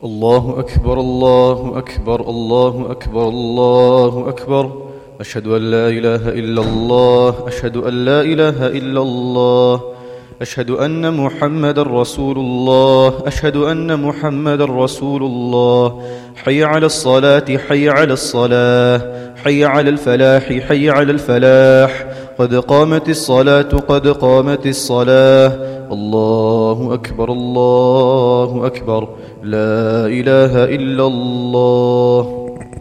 الله أكبر الله أكبر الله أكبر الله أكبر. أشهد أن لا إله إلا الله، أشهد أن لا إله إلا الله، أشهد أن محمد رسول الله، أشهد أن محمد رسول الله. حي على الصلاة، حي على الصلاة، حي على الفلاح، حي على الفلاح. قد قامت الصلاة، قد قامت الصلاة. الله أكبر الله أكبر. لا إله إلا الله.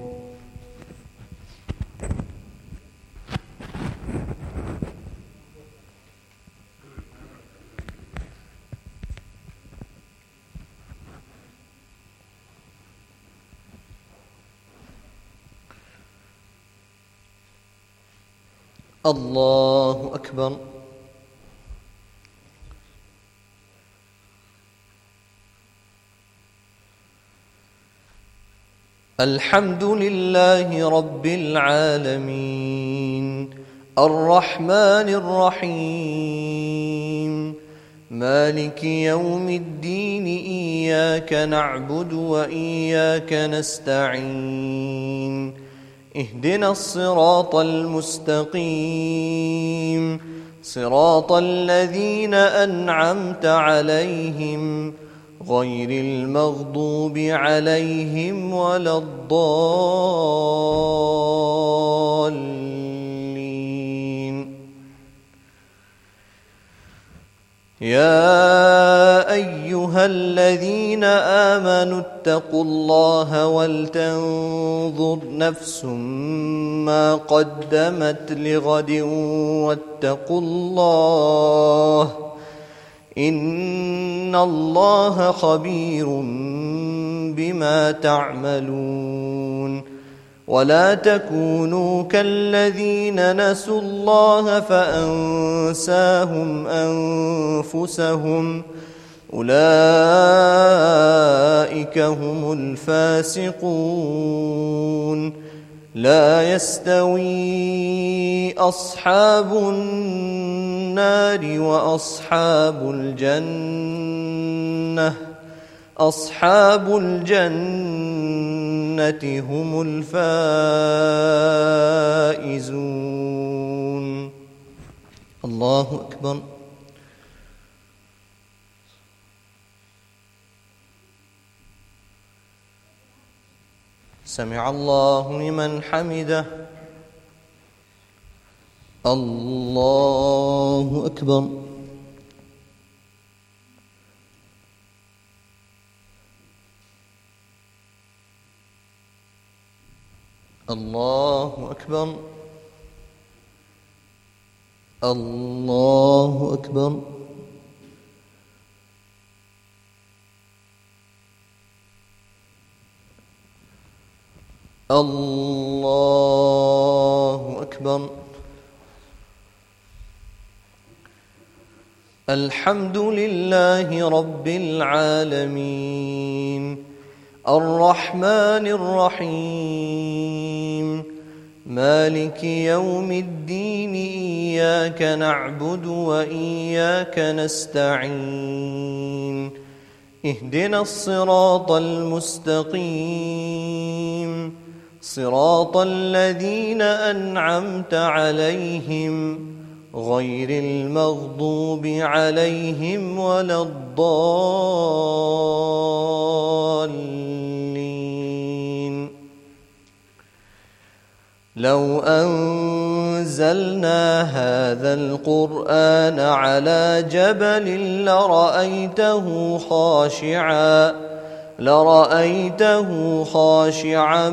الله أكبر. الحمد لله رب العالمين، الرحمن الرحيم، مالك يوم الدين. إياك نعبد وإياك نستعين. اهدنا الصراط المستقيم، صراط الذين أنعمت عليهم غير المغضوب عليهم ولا الضالين. يا أيها الذين آمنوا اتقوا الله ولتنظر نفس ما قدمت لغد واتقوا الله، إن الله خبير بما تعملون. ولا تكونوا كالذين نسوا الله فأنساهم أنفسهم، أولئك هم الفاسقون. لا يستوي أصحاب النار وأصحاب الجنة، أصحاب الجنة هم الفائزون. الله أكبر. سمع الله لمن حمده. الله أكبر. الله أكبر. الله أكبر. الله أكبر. الحمد لله رب العالمين، الرحمن الرحيم، مالك يوم الدين. إياك نعبد وإياك نستعين. اهدنا الصراط المستقيم، صراط الذين أنعمت عليهم غير المغضوب عليهم ولا الضالين. لو أنزلنا هذا القرآن على جبل لرأيته خاشعا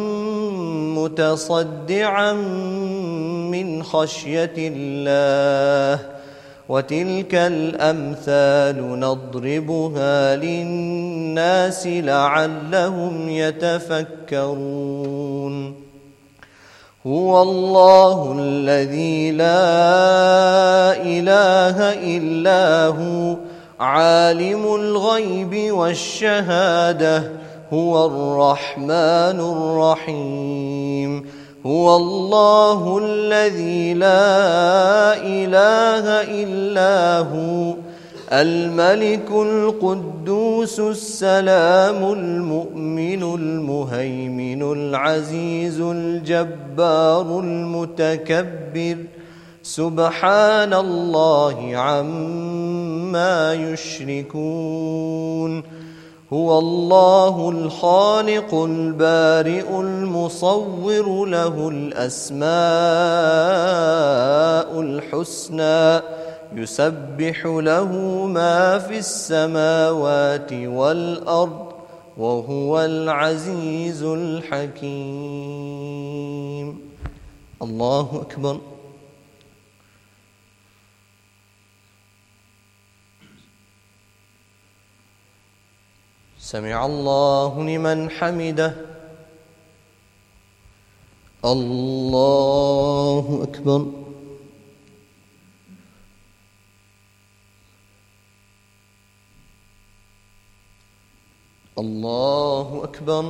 متصدعا من خشية الله. وتلك الأمثال نضربها للناس لعلهم يتفكرون. هو الله الذي لا إله إلا هو، عالم الغيب والشهادة، هو الرحمن الرحيم. هو الله الذي لا إله إلا هو، الملك القدوس السلام المؤمن المهيمن العزيز الجبار المتكبر سبحان الله عما يشركون هو الله الخالق البارئ المصور له الأسماء الحسنى يسبح له ما في السماوات والأرض وهو العزيز الحكيم. الله أكبر. سمع الله لمن حمده. الله أكبر. الله أكبر.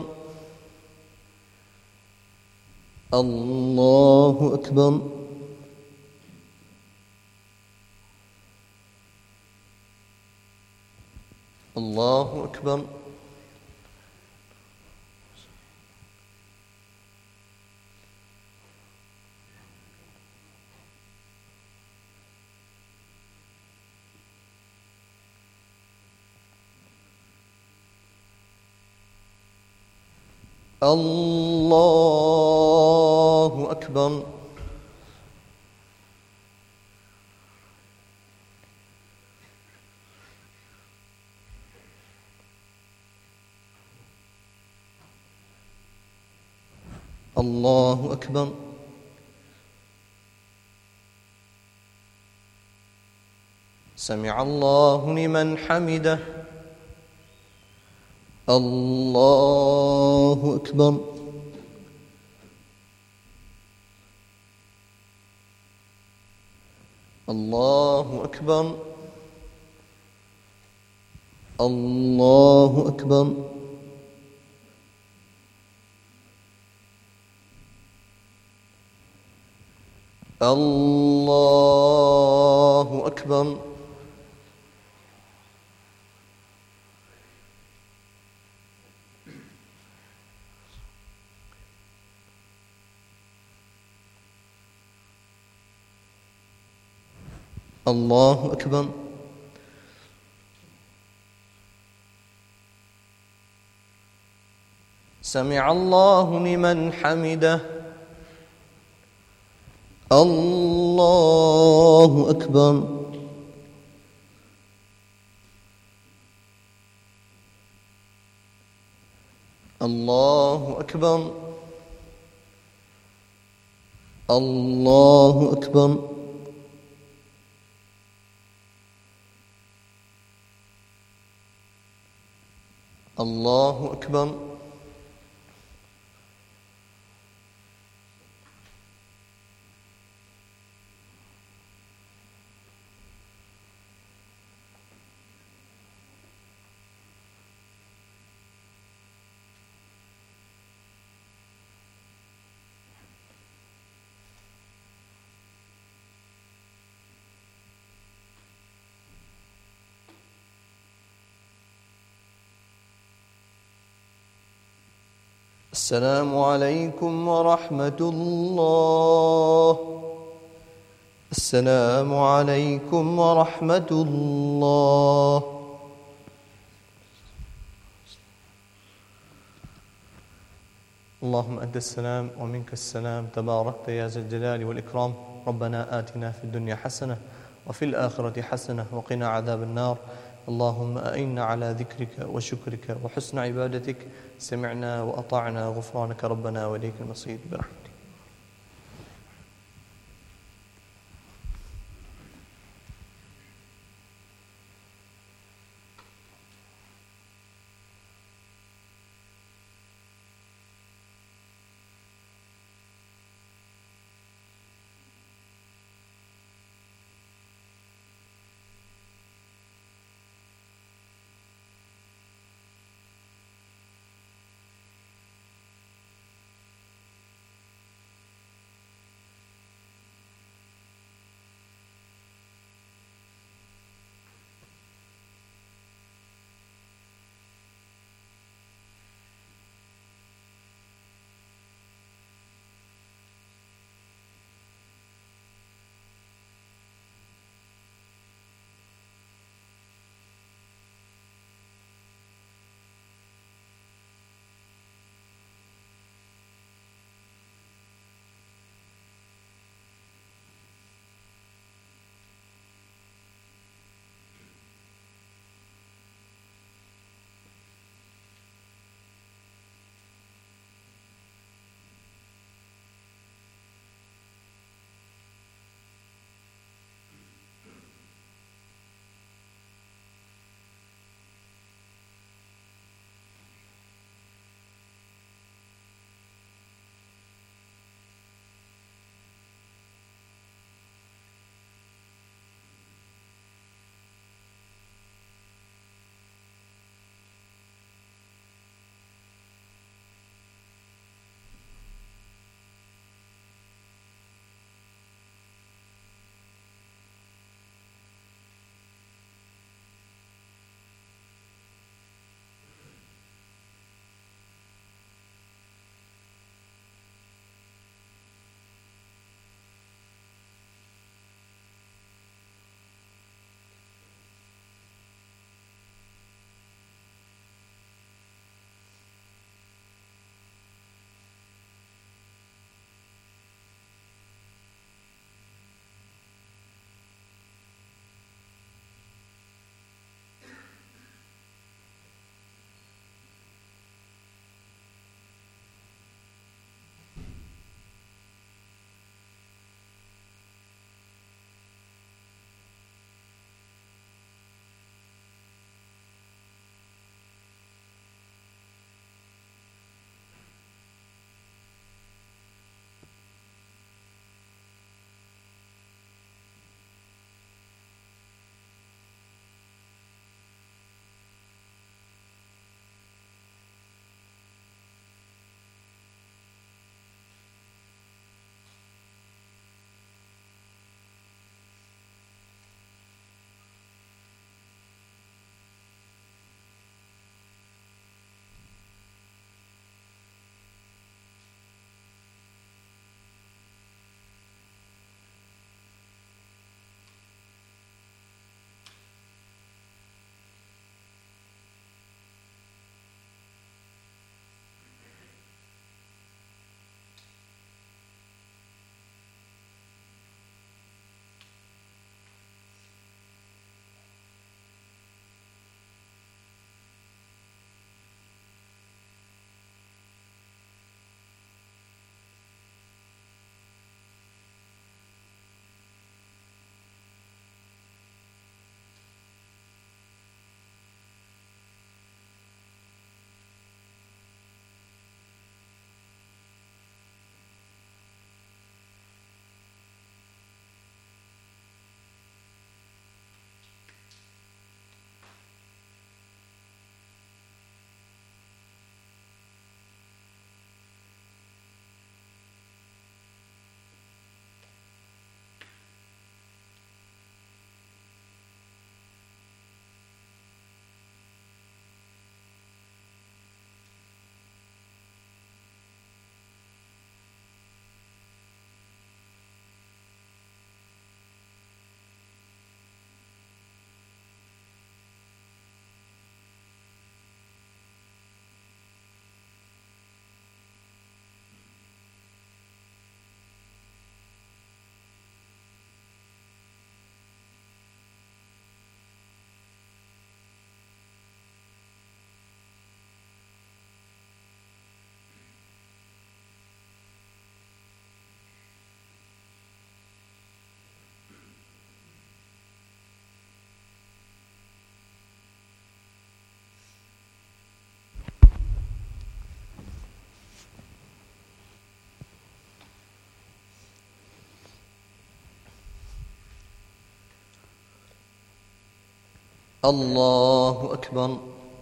الله أكبر. الله أكبر. الله أكبر. الله أكبر. سمع الله لمن حمده. الله أكبر. الله أكبر. الله أكبر. الله أكبر. الله أكبر. سمع الله لمن حمده. الله أكبر. الله أكبر. الله أكبر. الله أكبر. السلام عليكم ورحمة الله. السلام عليكم ورحمة الله. اللهم أنت السلام ومنك السلام تباركت يا ذا الجلال والإكرام. ربنا آتنا في الدنيا حسنة وفي الآخرة حسنة وقنا عذاب النار. اللهم أعنا على ذكرك وشكرك وحسن عبادتك. سمعنا وأطعنا غفرانك ربنا وإليك المصير برحمتك. الله أكبر.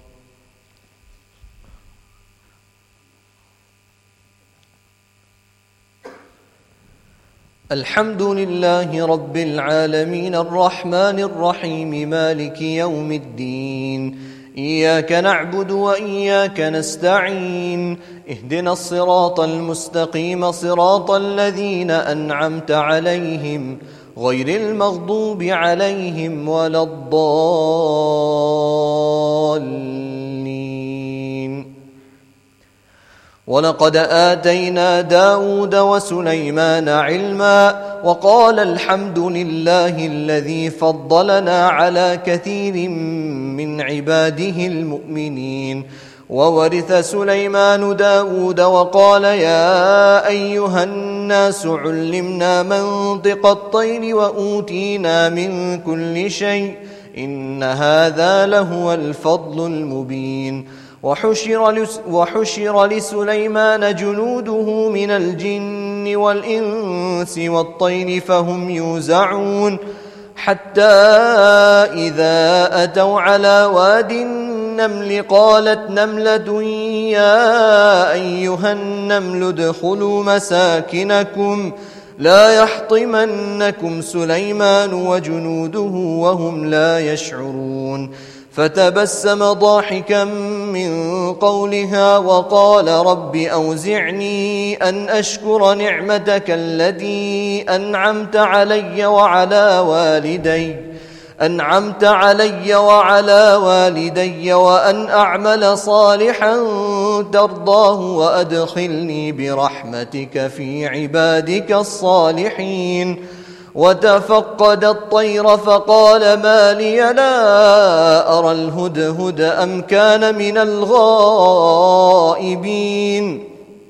الحمد لله رب العالمين الرحمن الرحيم مالك يوم الدين. إياك نعبد وإياك نستعين. اهدنا الصراط المستقيم صراط الذين أنعمت عليهم غير المغضوب عليهم ولا الضالين. ولقد آتينا داود وسليمان علما وقال الحمد لله الذي فضلنا على كثير من عباده المؤمنين. وورث سليمان داود وقال يا أيها الناس علمنا منطق الطير وأوتينا من كل شيء إن هذا لهو الفضل المبين. وحشر لسليمان جنوده من الجن والإنس والطير فهم يوزعون حتى إذا أتوا على واد النمل قالت نملة يا أيها النمل ادخلوا مساكنكم لا يحطمنكم سليمان وجنوده وهم لا يشعرون. فتبسم ضاحكا من قولها وقال رب أوزعني أن أشكر نعمتك التي أنعمت علي وعلى والدي وأن أعمل صالحا ترضاه وأدخلني برحمتك في عبادك الصالحين. وتفقد الطير فقال ما لي لا أرى الهدهد أم كان من الغائبين.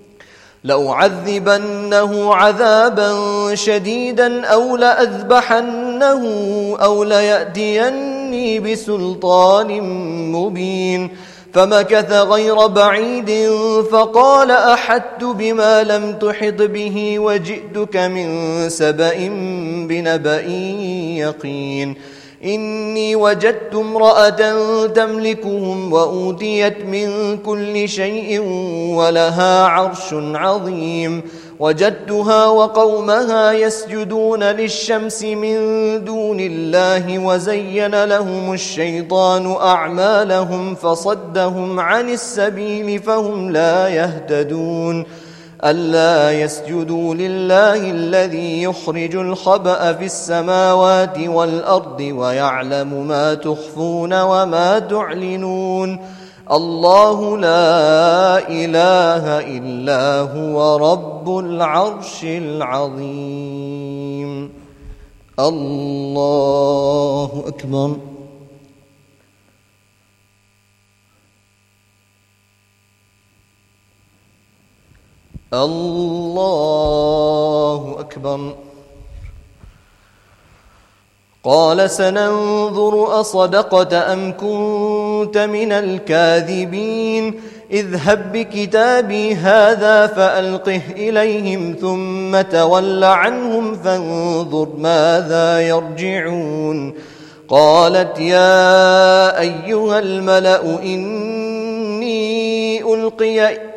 لأعذبنه عذابا شديدا أو لأذبحنه أو ليأتيني بسلطان مبين. فمكث غير بعيد فقال أحطت بما لم تحط به وجئتك من سبأ بنبأ يقين. إني وجدت امرأة تملكهم وأوتيت من كل شيء ولها عرش عظيم. وجدتها وقومها يسجدون للشمس من دون الله وزين لهم الشيطان أعمالهم فصدهم عن السبيل فهم لا يهتدون. ألا يسجدوا لله الذي يخرج الخبأ في السماوات والأرض ويعلم ما تخفون وما تعلنون. الله لا إله إلا هو رب العرش العظيم. الله أكبر. الله أكبر. قال سننظر أصدقت أم كنت من الكاذبين. اذهب بكتابي هذا فألقه إليهم ثم تول عنهم فانظر ماذا يرجعون. قالت يا أيها الملأ إني ألقي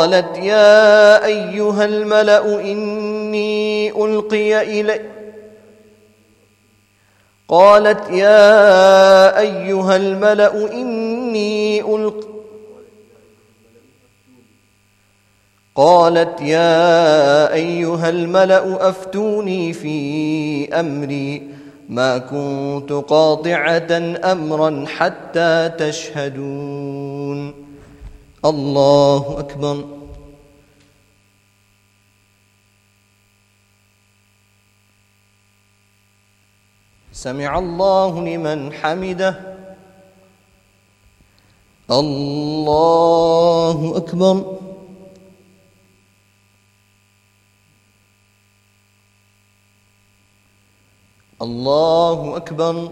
أفتوني في أمري ما كنت قاطعة أمرا حتى تشهدون. الله أكبر. سمع الله لمن حمده. الله أكبر. الله أكبر.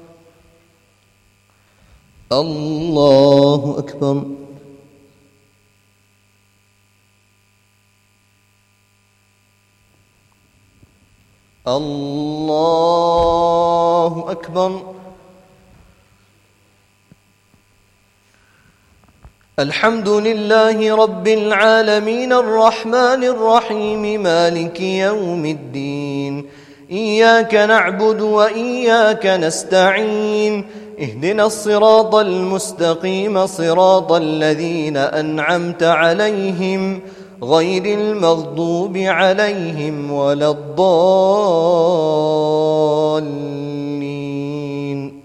الله أكبر. الله أكبر. الحمد لله رب العالمين الرحمن الرحيم مالك يوم الدين إياك نعبد وإياك نستعين اهدنا الصراط المستقيم صراط الذين أنعمت عليهم غير المغضوب عليهم ولا الضالين.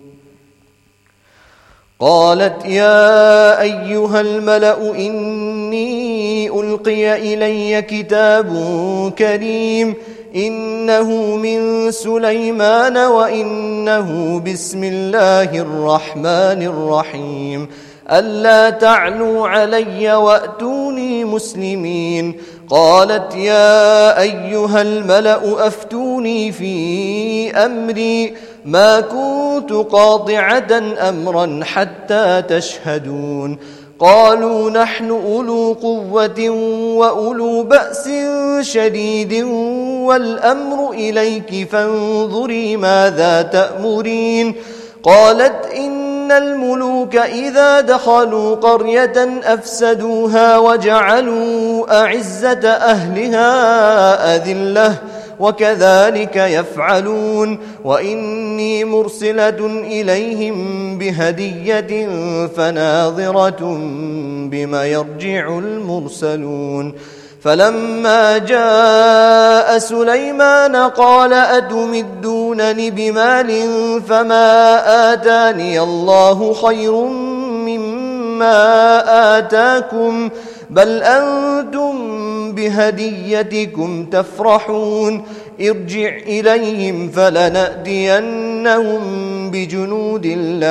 قالت يا أيها الملأ إني ألقي إلي كتاب كريم إنه من سليمان وإنه بسم الله الرحمن الرحيم ألا تعلوا علي وأتوني مسلمين. قالت يا أيها الملأ أفتوني في أمري ما كنت قاطعة أمرا حتى تشهدون. قالوا نحن أولو قوة وأولو بأس شديد والأمر إليك فانظري ماذا تأمرين. قالت إن الملوك إذا دخلوا قرية أفسدوها وجعلوا أعزة أهلها أذلة وكذلك يفعلون. وإني مرسلة إليهم بهدية فناظرة بما يرجع المرسلون. فلما جاء سليمان قال أتمدونني بمال فما آتاني الله خير مما آتاكم بل أنتم بهديتكم تفرحون. ارجع إليهم فلنأتينهم بجنود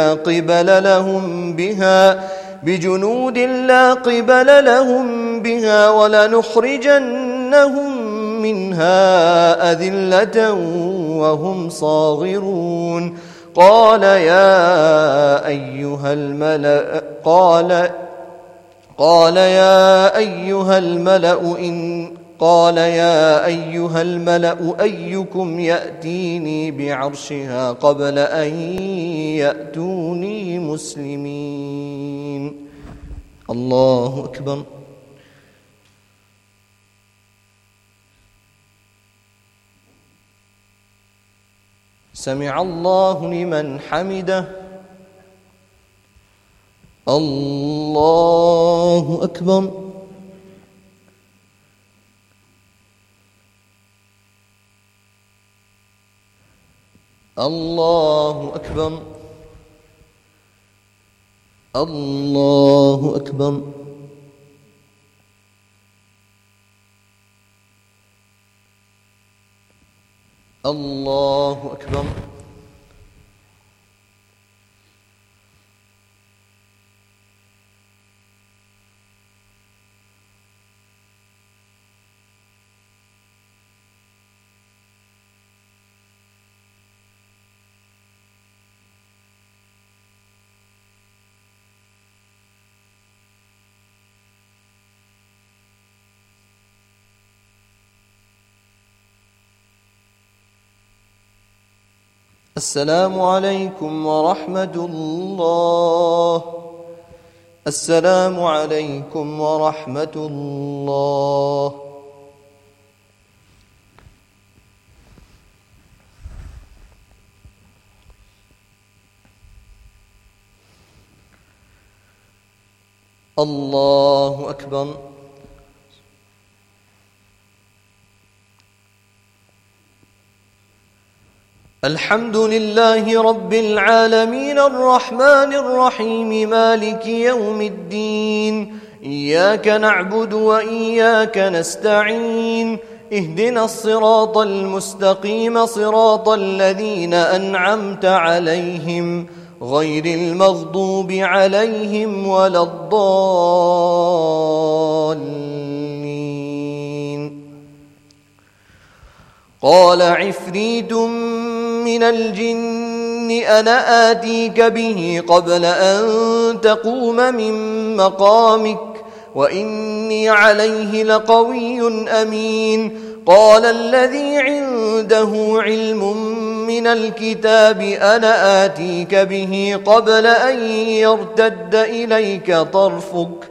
لا قبل لهم بها ولنخرجنهم منها أذلة وهم صاغرون. قال يا أيها الملأ أيكم يأتيني بعرشها قبل أن يأتوني مسلمين. الله أكبر. سمع الله لمن حمده. الله أكبر. الله أكبر. الله أكبر. الله أكبر. السلام عليكم ورحمة الله. السلام عليكم ورحمة الله. الله أكبر. الحمد لله رب العالمين الرحمن الرحيم مالك يوم الدين إياك نعبد وإياك نستعين اهدنا الصراط المستقيم صراط الذين أنعمت عليهم غير المغضوب عليهم ولا الضالين. قال عفريت من الجن أنا آتيك به قبل أن تقوم من مقامك وإني عليه لقوي أمين. قال الذي عنده علم من الكتاب أنا آتيك به قبل أن يرتد إليك طرفك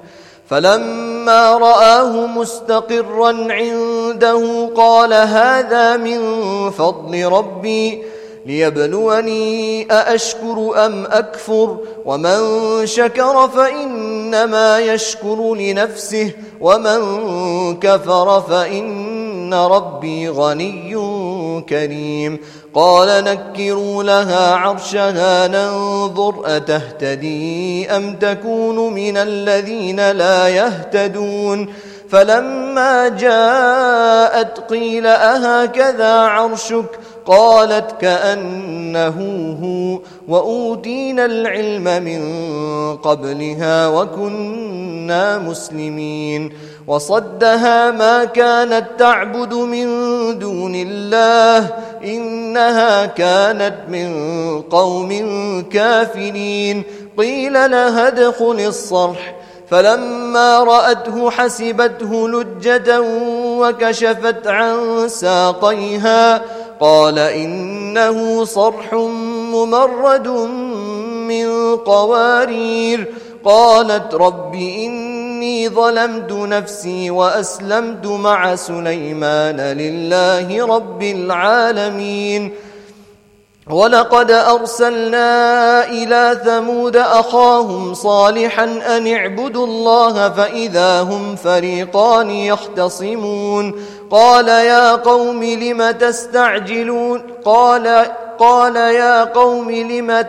فلما رآه مستقرا عنده قال هذا من فضل ربي ليبلوني أأشكر أم أكفر ومن شكر فإنما يشكر لنفسه ومن كفر فإن ربي غني كريم قال نكروا لها عرشها ننظر أتهتدي أم تكون من الذين لا يهتدون فلما جاءت قيل أهكذا عرشك قالت كأنه هو وأوتينا العلم من قبلها وكنا مسلمين وصدها ما كانت تعبد من دون الله إنها كانت من قوم كافرين قيل لها ادخل الصرح فلما رأته حسبته لجة وكشفت عن ساقيها قال إنه صرح ممرد من قوارير قالت رب إني ظلمت نفسي وأسلمت مع سليمان لله رب العالمين ولقد أرسلنا إلى ثمود أخاهم صالحا أن اعبدوا الله فإذا هم فريقان يختصمون قال يا قوم لم تستعجلون قال يا قوم لم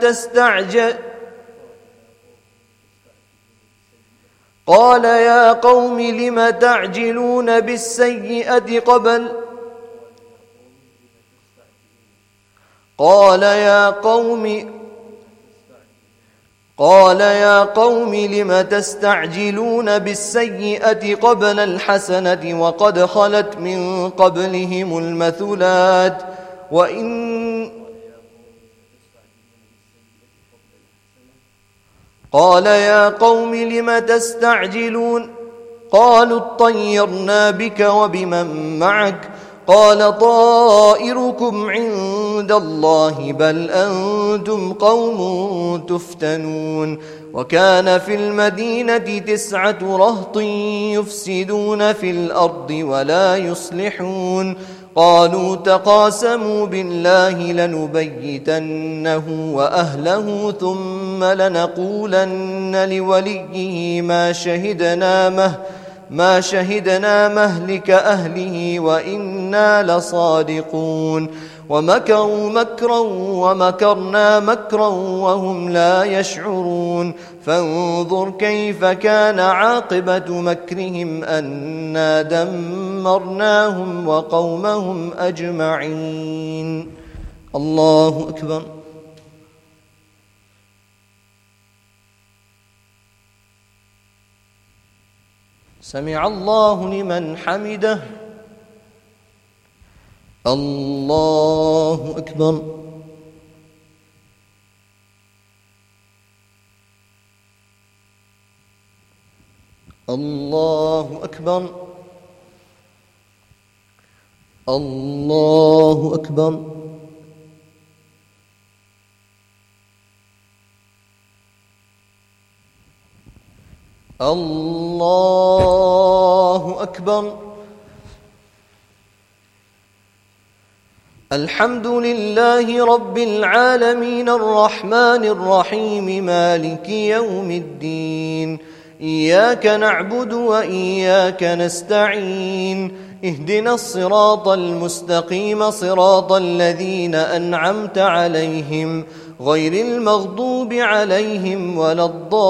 تعجلون بالسيئة قال يا قوم لم تستعجلون بالسيئة قبل الحسنة وقد خلت من قبلهم المثلات قال يا قوم لم تستعجلون قالوا اطيرنا بك وبمن معك قال طائركم عند الله بل أنتم قوم تفتنون وكان في المدينة 9 رهط يفسدون في الأرض ولا يصلحون قالوا تقاسموا بالله لنبيتنه وأهله ثم لنقولن لوليه ما شهدنا مهلك أهله وإنا لصادقون ومكروا مكرا ومكرنا مكرا وهم لا يشعرون فانظر كيف كان عاقبة مكرهم أنا دمرناهم وقومهم أجمعين الله أكبر سمع الله لمن حمده الله أكبر الله أكبر الله أكبر الله أكبر الحمد لله رب العالمين الرحمن الرحيم مالك يوم الدين إياك نعبد وإياك نستعين اهدنا الصراط المستقيم صراط الذين أنعمت عليهم غير المغضوب عليهم ولا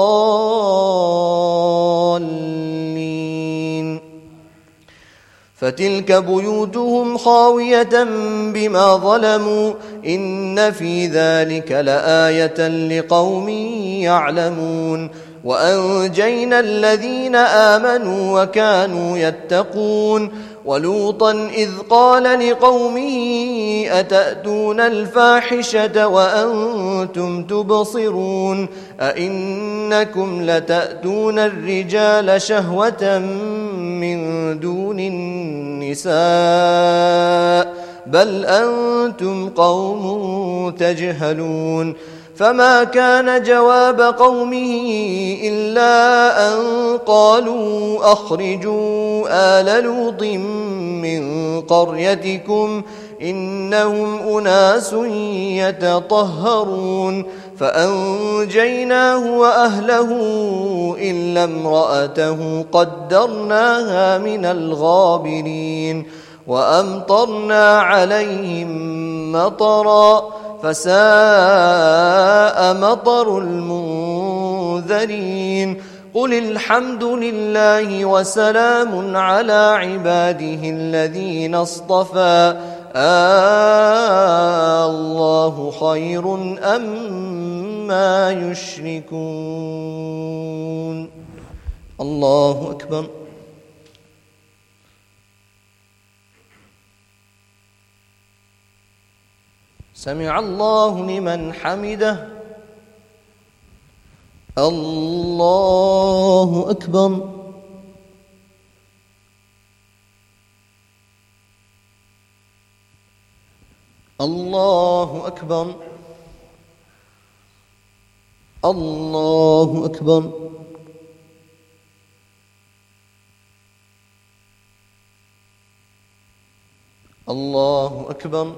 الضالين فتلك بيوتهم خاوية بما ظلموا إن في ذلك لآية لقوم يعلمون وأنجينا الذين آمنوا وكانوا يتقون ولوطا إذ قال لقومه أتأتون الفاحشة وأنتم تبصرون أئنكم لتأتون الرجال شهوة من دون النساء بل أنتم قوم تجهلون فما كان جواب قومه إلا أن قالوا أخرجوا آل لوط من قريتكم إنهم أناس يتطهرون فأنجيناه وأهله إلا امرأته قدرناها من الغابرين وأمطرنا عليهم مطرا فساء مطر المنذرين قل الحمد لله وسلام على عباده الذين اصطفى الله خير أما يشركون الله أكبر سمع الله لمن حمده الله أكبر الله أكبر الله أكبر الله أكبر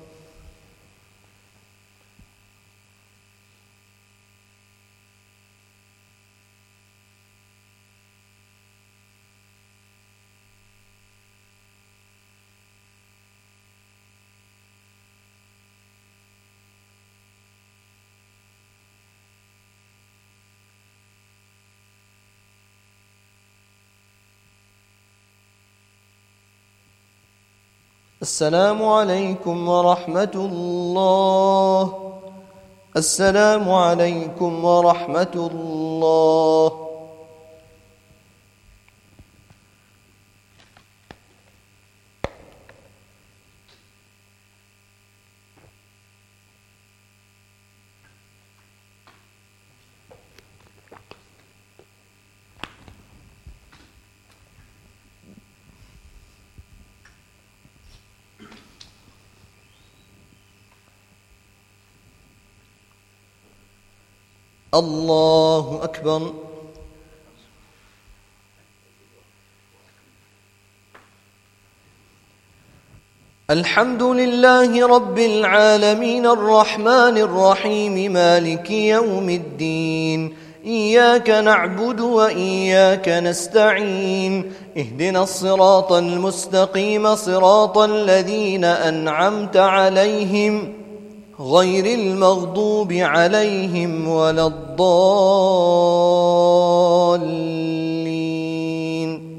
السلام عليكم ورحمة الله السلام عليكم ورحمة الله الله أكبر الحمد لله رب العالمين الرحمن الرحيم مالك يوم الدين إياك نعبد وإياك نستعين اهدنا الصراط المستقيم صراط الذين أنعمت عليهم غير المغضوب عليهم ولا الضالين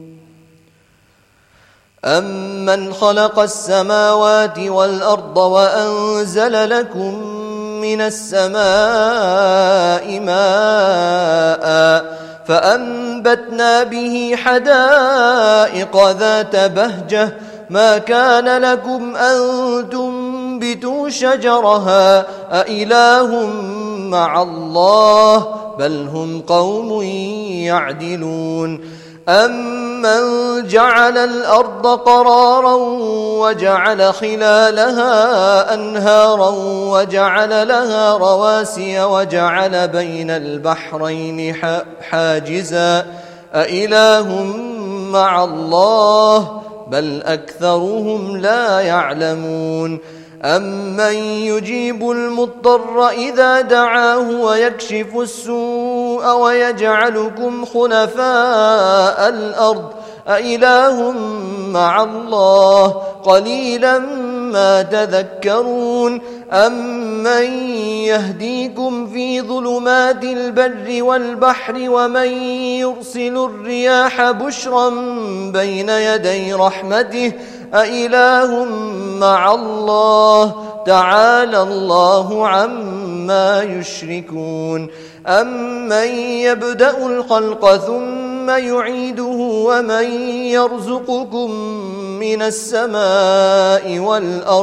أمن خلق السماوات والأرض وأنزل لكم من السماء ماء فأنبتنا به حدائق ذات بهجة ما كان لكم أن تنبتوا شجرها أإله مع الله بل هم قوم يعدلون أمن جعل الأرض قرارا وجعل خلالها أنهارا وجعل لها رواسي وجعل بين البحرين حاجزا أإله مع الله بل أكثرهم لا يعلمون أمن يجيب المضطر إذا دعاه ويكشف السوء ويجعلكم خلفاء الأرض أإله مع الله قليلا ما تذكرون أمن يهديكم في ظلمات البر والبحر ومن يرسل الرياح بشرا بين يدي رحمته أإله مع الله تعالى الله عما يشركون أمن يبدأ الخلق ثم يعيده ومن يرزقكم من السماء والأرض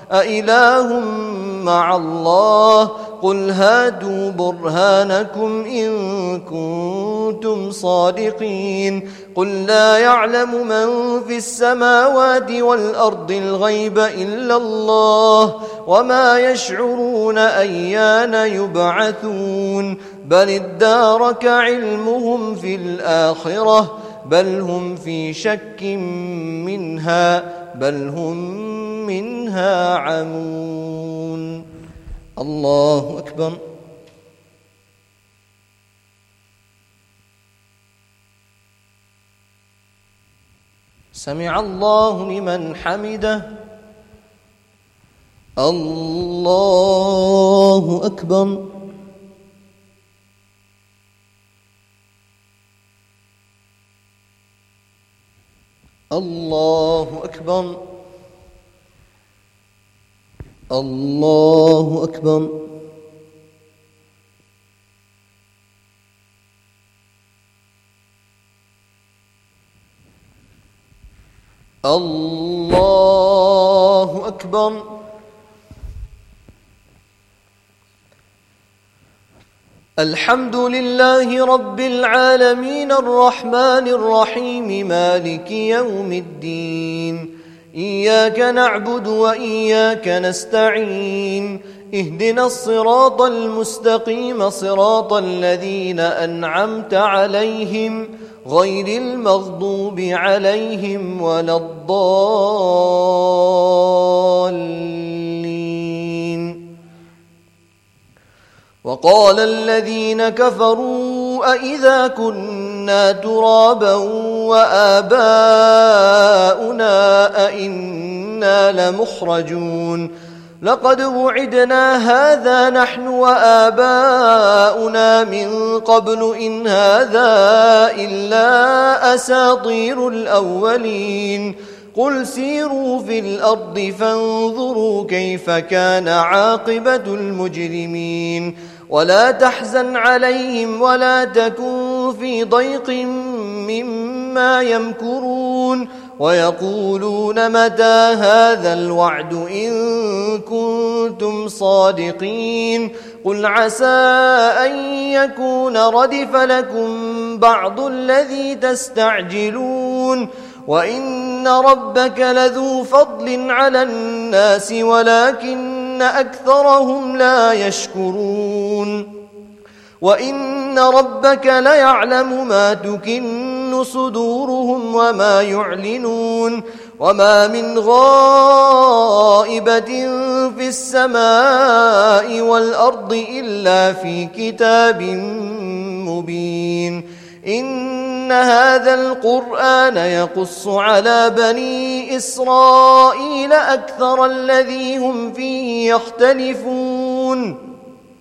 أإله مع الله قل هاتوا برهانكم إن كنتم صادقين قل لا يعلم من في السماوات والأرض الغيب إلا الله وما يشعرون أيان يبعثون بل ادارك علمهم في الآخرة بل هم في شك منها بل هم منها عمون. الله أكبر. سمع الله لمن حمده. الله أكبر. الله أكبر. الله أكبر. الله أكبر. الحمد لله رب العالمين الرحمن الرحيم مالك يوم الدين إياك نعبد وإياك نستعين اهدنا الصراط المستقيم صراط الذين أنعمت عليهم غير المغضوب عليهم ولا الضالين. وقال الذين كفروا أئذا كنا ترابا وآباؤنا أئنا لمخرجون لقد وعدنا هذا نحن وآباؤنا من قبل إن هذا إلا أساطير الأولين قل سيروا في الأرض فانظروا كيف كان عاقبة المجرمين ولا تحزن عليهم ولا تكن في ضيق مما يمكرون ويقولون متى هذا الوعد إن كنتم صادقين قل عسى أن يكون ردف لكم بعض الذي تستعجلون وإن ربك لذو فضل على الناس ولكن أكثرهم لا يشكرون وإن ربك ليعلم ما تكن صدورهم وما يعلنون وما من غائبة في السماء والأرض إلا في كتاب مبين إن هذا القرآن يقص على بني إسرائيل أكثر الذي هم فيه يختلفون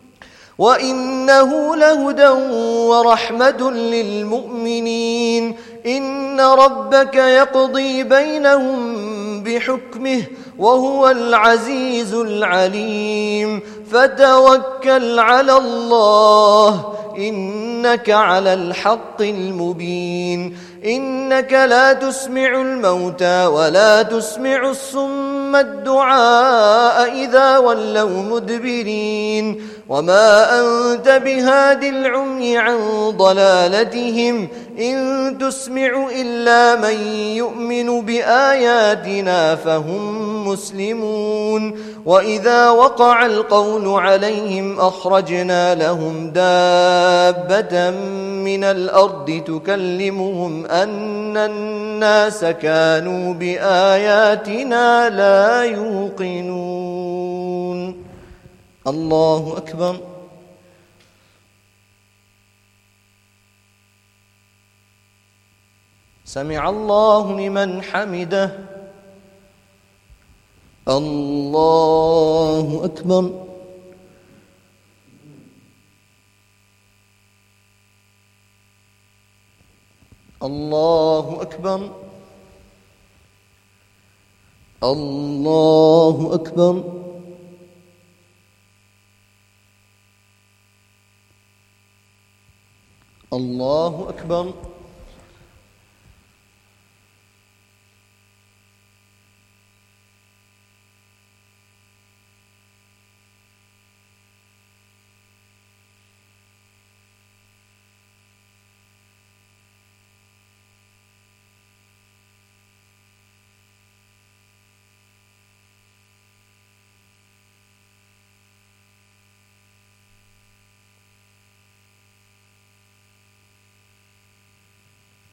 وإنه لهدى ورحمة للمؤمنين إن ربك يقضي بينهم بحكمه وهو العزيز العليم فتوكل على الله إنك على الحق المبين إنك لا تسمع الموتى ولا تسمع الصم الدعاء إذا ولوا مدبرين وما أنت بهاد العمي عن ضلالتهم إن تسمع إلا من يؤمن بآياتنا فهم مسلمون وإذا وقع القول عليهم أخرجنا لهم دابة من الأرض تكلمهم أن الناس كانوا بآياتنا لا يوقنون. الله أكبر. سمع الله لمن حمده. الله أكبر. الله أكبر. الله أكبر. الله أكبر.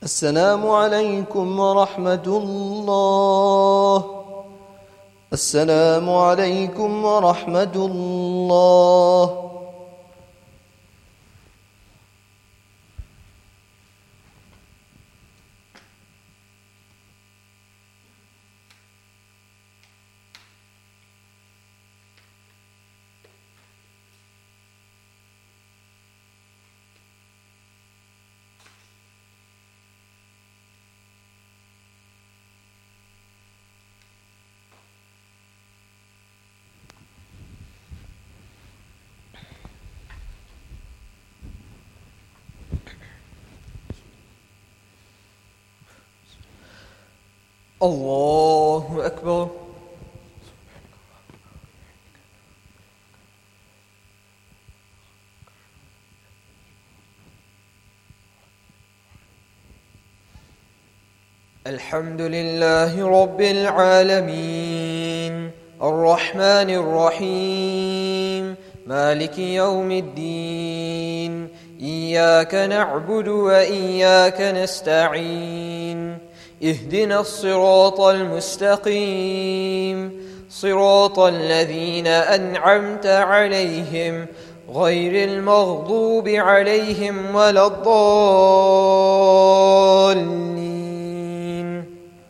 السلام عليكم ورحمة الله. السلام عليكم ورحمة الله. الله أكبر. الحمد لله رب العالمين الرحمن الرحيم مالك يوم الدين إياك نعبد وإياك نستعين اهدنا الصراط المستقيم صراط الذين أنعمت عليهم غير المغضوب عليهم ولا الضالين.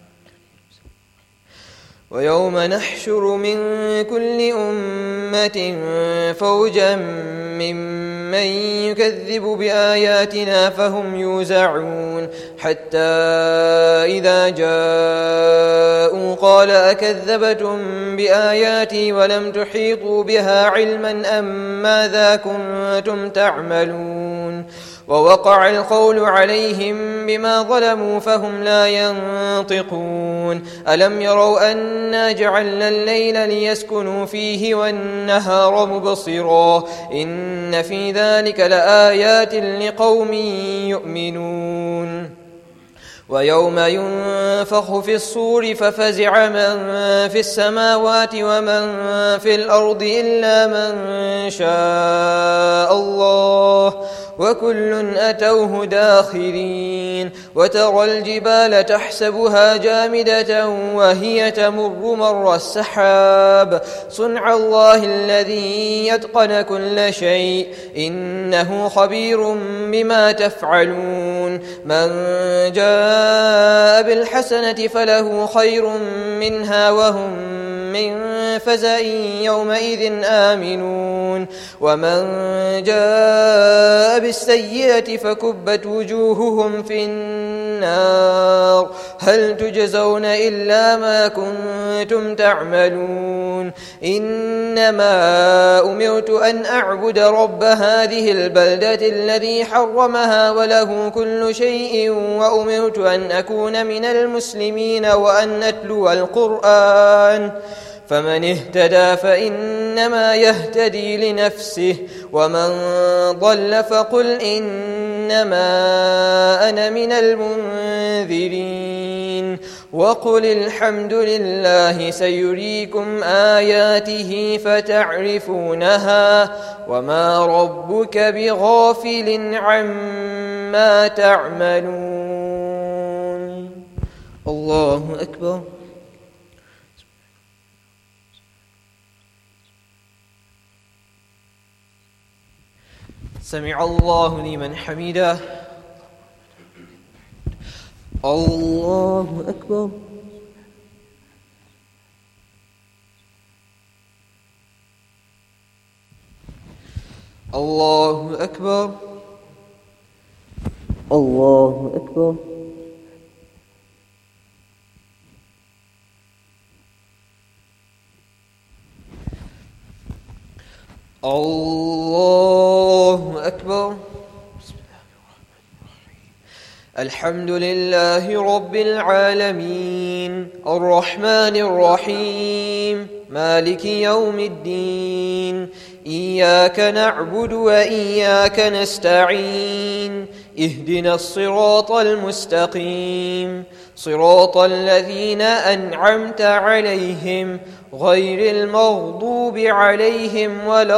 ويوم نحشر من كل أمة فوجا ممن يكذب بآياتنا فهم يوزعون حتى إذا جاءوا قال أكذبتم بآياتي ولم تحيطوا بها علما أم ماذا كنتم تعملون ووقع القول عليهم بما ظلموا فهم لا ينطقون. ألم يروا أنا جعلنا الليل ليسكنوا فيه والنهار مبصرا إن في ذلك لآيات لقوم يؤمنون. ويوم ينفخ في الصور ففزع من في السماوات ومن في الأرض إلا من شاء الله وكل أتوه داخرين. وترى الجبال تحسبها جامدة وهي تمر مر السحاب صنع الله الذي يتقن كل شيء إنه خبير بما تفعلون. من جاء بالحسنة فله خير منها وهم من فزع يومئذ آمنون. ومن جاء بالسيئة فكبت وجوههم في النار هل تجزون إلا ما كنتم تعملون. إنما أمرت أن أعبد رب هذه البلدة الذي حرمها وله كل شيء وأمرت أن أكون من المسلمين وأن أتلو القرآن فمن اهتدى فإنما يهتدي لنفسه ومن ضل فقل إنما أنا من المنذرين. وقل الحمد لله سيريكم آياته فتعرفونها وما ربك بغافل عما تعملون. الله أكبر. سمع الله لمن حمده. الله أكبر. الله أكبر. الله أكبر. الله أكبر. الحمد لله رب العالمين الرحمن الرحيم مالك يوم الدين إياك نعبد وإياك نستعين اهدنا الصراط المستقيم صراط الذين أنعمت عليهم غير المغضوب عليهم ولا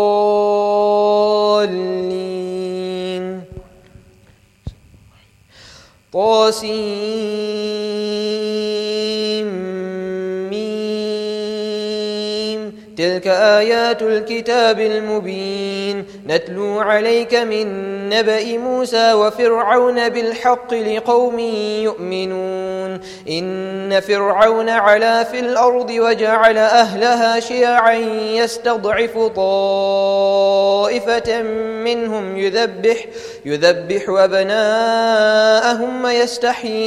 الضالين. طاسيم تلك آيات الكتاب المبين نتلو عليك من نبأ موسى وفرعون بالحق لقوم يؤمنون إن فرعون علا في الأرض وجعل أهلها شيعا يستضعف طائفة منهم يذبح أبناءهم ويستحيي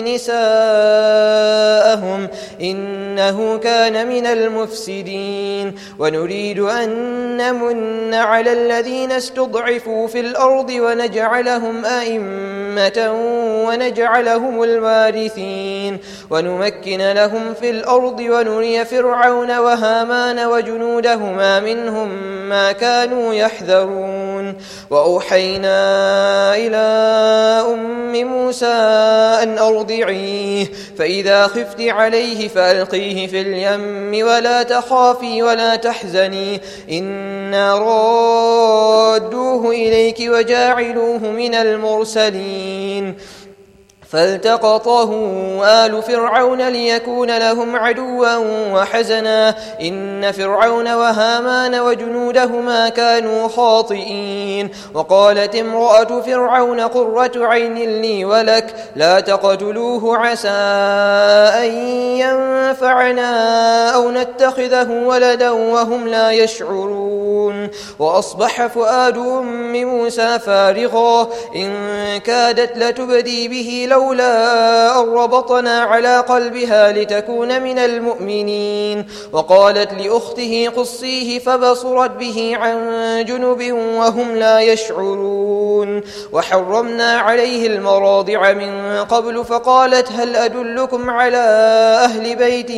نساءهم إنه كان من المفسدين ونريد أن نمن على الذين استضعفوا في الأرض ونجعلهم أئمة ونجعلهم الوارثين ونمكن لهم في الأرض ونري فرعون وهامان وجنودهما منهم ما كانوا يحذرون وأوحينا إلى أم موسى أن أرضعيه فإذا خفت عليه فألقيه في اليم ولا تخافي ولا تحزني إنا رادوه إليك وجاعلوه من المرسلين فالتقطه آل فرعون ليكون لهم عدوا وحزنا إن فرعون وهامان وجنودهما كانوا خاطئين وقالت امرأة فرعون قرة عين لي ولك لا تقتلوه عسى أن ينفعنا أو نتخذه ولدا وهم لا يشعرون وأصبح فؤاد أم موسى فارغا إن كادت لتبدي به لولا أن ربطنا على قلبها لتكون من المؤمنين وقالت لأخته قصيه فبصرت به عن جنب وهم لا يشعرون وحرمنا عليه المراضع من قبل فقالت هل أدلكم على أهل بيت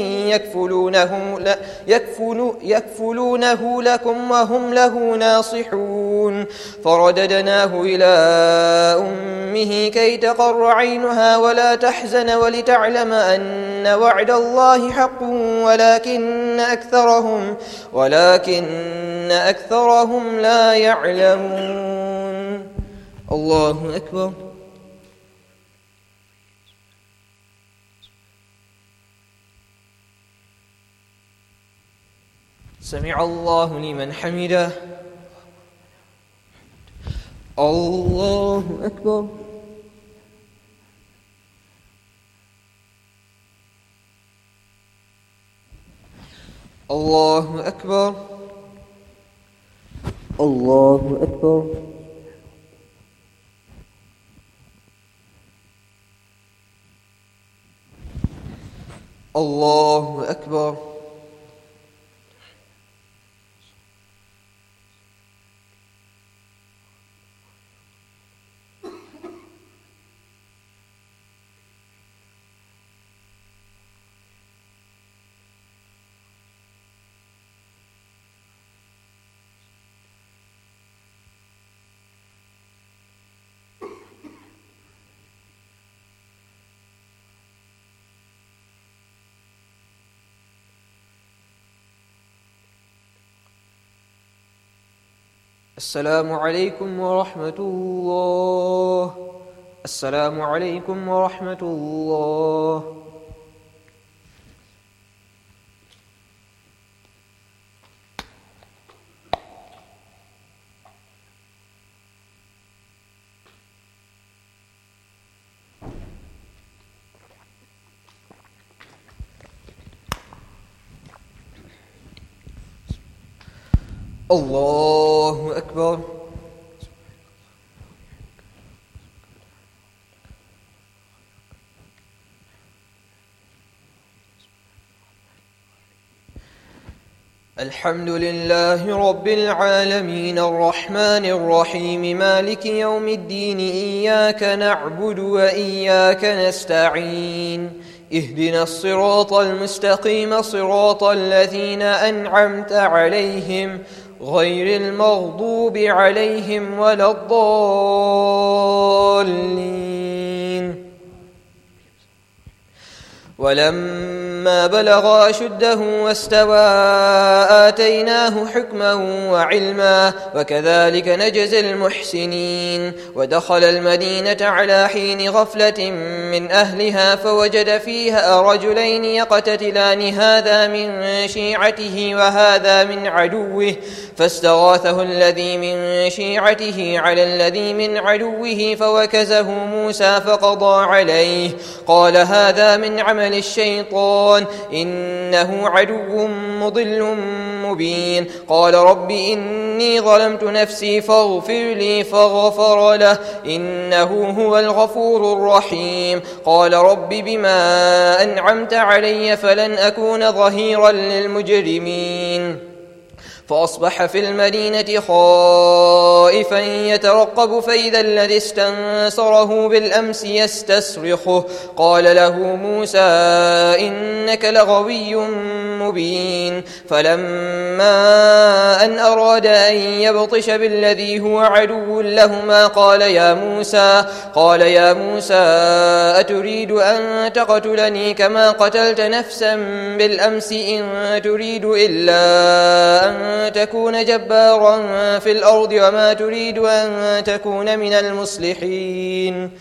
يكفلونه لكم وهم له ناصحون فرددناه إلى أمه كي تقر عينها ولا تحزن ولتعلم أن وعد الله حق ولكن أكثرهم لا يعلمون الله أكبر سمع الله لمن حمده الله أكبر الله أكبر الله أكبر الله أكبر السلام عليكم ورحمة الله السلام عليكم ورحمة الله الله أكبر الحمد لله رب العالمين الرحمن الرحيم مالك يوم الدين إياك نعبد وإياك نستعين اهدنا الصراط المستقيم صراط الذين أنعمت عليهم غير المغضوب عليهم ولا الضالين ولما فلما بلغ أشده واستوى آتيناه حكما وعلما وكذلك نجزي المحسنين. ودخل المدينة على حين غفلة من أهلها فوجد فيها رجلين يقتتلان هذا من شيعته وهذا من عدوه فاستغاثه الذي من شيعته على الذي من عدوه فوكزه موسى فقضى عليه قال هذا من عمل الشيطان إنه عدو مضل مبين. قال رب إني ظلمت نفسي فاغفر لي فغفر له إنه هو الغفور الرحيم. قال رب بما أنعمت علي فلن أكون ظهيرا للمجرمين. فأصبح في المدينة خائفا يترقب فإذا الذي استنصره بالأمس يستصرخه قال له موسى إنك لغوي مبين. فلما أن أراد أن يبطش بالذي هو عدو لهما قال يا موسى أتريد أن تقتلني كما قتلت نفسا بالأمس إن تريد إلا أن تكون جبارا في الأرض وما تريد أن تكون من المصلحين.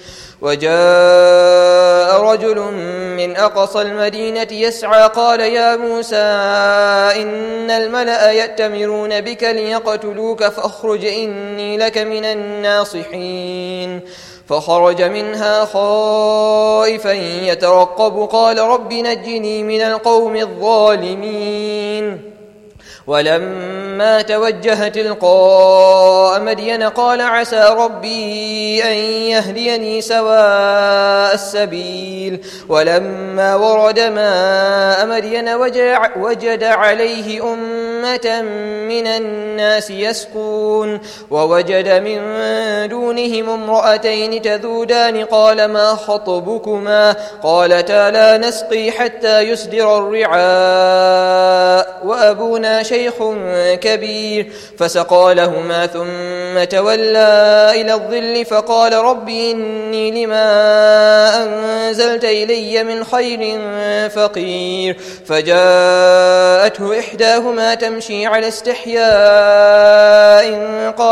وجاء رجل من أقصى المدينة يسعى قال يا موسى إن الملأ يأتمرون بك ليقتلوك فاخرج إني لك من الناصحين. فخرج منها خائفا يترقب قال رب نجني من القوم الظالمين. ولما توجه تلقاء مدين قال عسى ربي أن يهديني سواء السبيل. ولما ورد ماء مدين وجد عليه أمة من الناس يسقون ووجد من دونهم امرأتين تذودان قال ما خطبكما قالتا لا نسقي حتى يصدر الرعاء وأبونا شيخ كبير. فسقى لهما ثم تولى إلى الظل فقال رب إني لما أنزلت إلي من خير فقير. فجاءته إحداهما تمشي على استحياء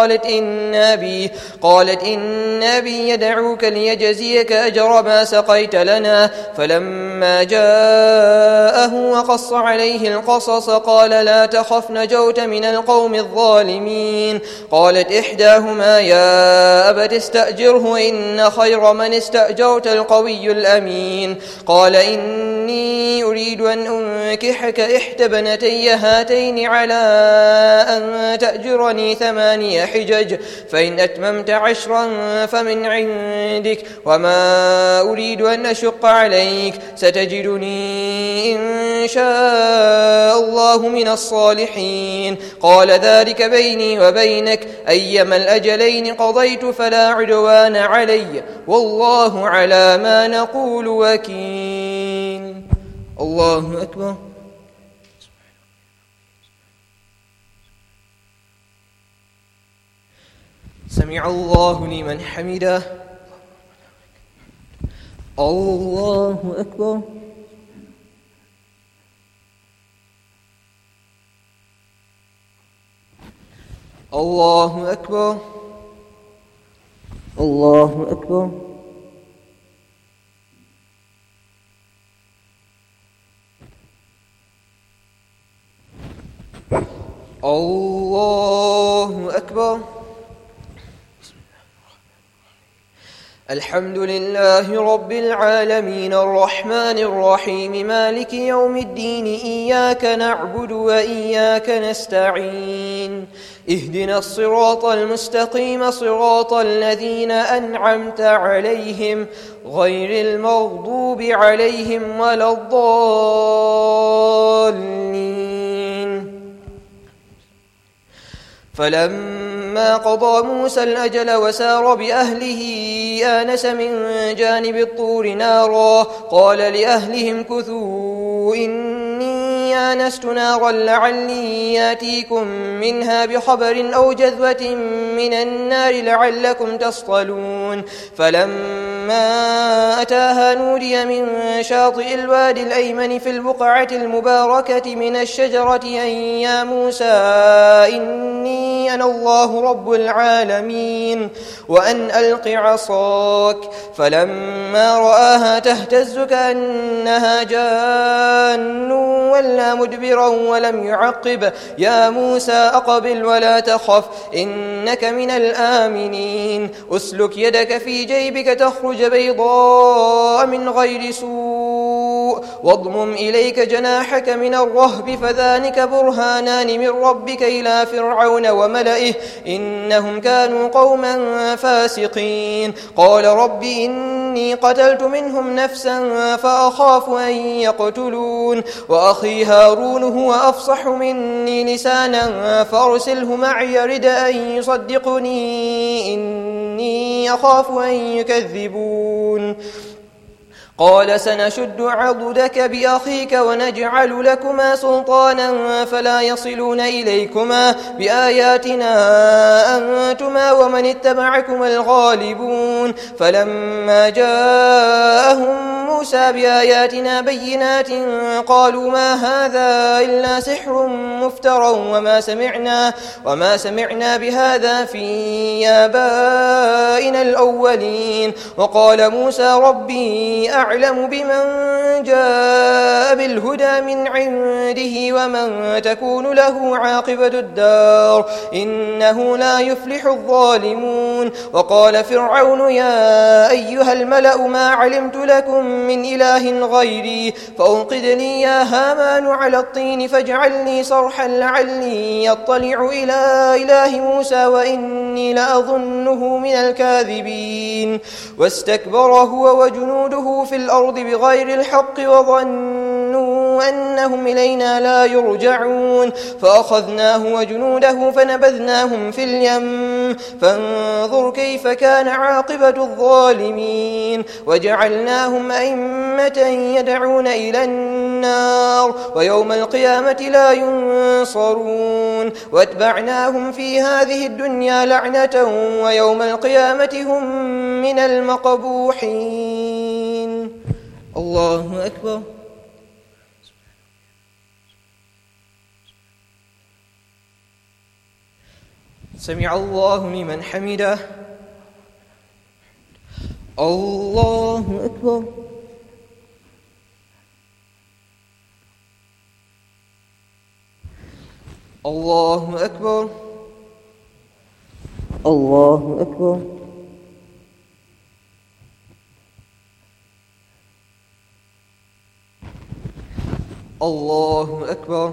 قالت إن أبي يدعوك ليجزيك أجر ما سقيت لنا. فلما جاءه وقص عليه القصص قال لا تخف نجوت من القوم الظالمين. قالت إحداهما يا أبت استأجره إن خير من استأجرت القوي الأمين. قال إني أريد أن أنكحك إحدى بنتي هاتين على أن تأجرني 8 حجج فإن أتممت 10 فمن عندك وما أريد أن أشق عليك ستجدني إن شاء الله من الصالحين. قال ذلك بيني وبينك أيما الأجلين قضيت فلا عدوان علي والله على ما نقول وكيل. الله أكبر. سمع الله لمن حمده. الله أكبر. الله أكبر. الله أكبر. الله أكبر. الحمد لله رب العالمين الرحمن الرحيم مالك يوم الدين إياك نعبد وإياك نستعين اهدنا الصراط المستقيم صراط الذين أنعمت عليهم غير المغضوب عليهم ولا الضالين. فلما قضى موسى الأجل وسار بأهله آنس من جانب الطور نارا قال لأهلهم كثوا إني آنست نارا لعلي ياتيكم منها بخبر أو جذوة من النار لعلكم تصطلون. فلما فلما أتاها نودي من شاطئ الوادي الأيمن في البقعة المباركة من الشجرة أن يا موسى إني أنا الله رب العالمين وأن ألق عصاك. فلما رآها تهتز كأنها جان ولا مدبرا ولم يعقب يا موسى أقبل ولا تخف إنك من الآمنين. أسلك يدك في جيبك تخرج بيضاء من غير سوء واضمم إليك جناحك من الرهب فذلك برهانان من ربك إلى فرعون وملئه إنهم كانوا قوما فاسقين. قال رب إني قتلت منهم نفسا فأخاف أن يقتلون وأخي هارون هو أفصح مني لسانا فأرسله معي يرد أن يصدقني إني أخاف أن يكذبون. قال سنشد عضدك بأخيك ونجعل لكما سلطانا فلا يصلون إليكما بآياتنا أنتما ومن اتبعكما الغالبون. فلما جاءهم موسى بآياتنا بينات قالوا ما هذا إلا سحر مفترى وما سمعنا بهذا في آبائنا الأولين. وقال موسى ربي أعلم بمن جاء بالهدى من عنده ومن تكون له عاقبة الدار إنه لا يفلح الظالمون. وقال فرعون يا أيها الملأ ما علمت لكم من إله غيري فأوقد لي يا هامان على الطين فاجعلني صرحا لعلي أطلع إلى إله موسى وإني لأظنه من الكاذبين. واستكبر هو وجنوده في الأرض بغير الحق وظنوا أنهم إلينا لا يرجعون فأخذناه وجنوده فنبذناهم في اليم فانظر كيف كان عاقبة الظالمين. وجعلناهم أئمة يدعون إلى النار ويوم القيامة لا ينصرون. واتبعناهم في هذه الدنيا لعنة ويوم القيامة هم من المقبوحين. الله أكبر. سمع الله لمن حمده. الله أكبر. الله أكبر. الله أكبر. الله أكبر.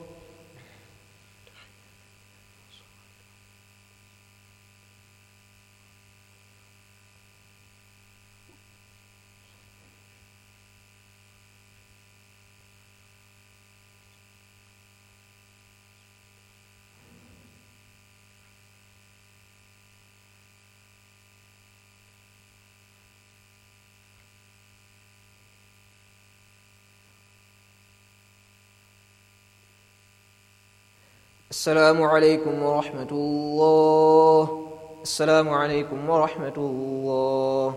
السلام عليكم ورحمة الله. السلام عليكم ورحمة الله.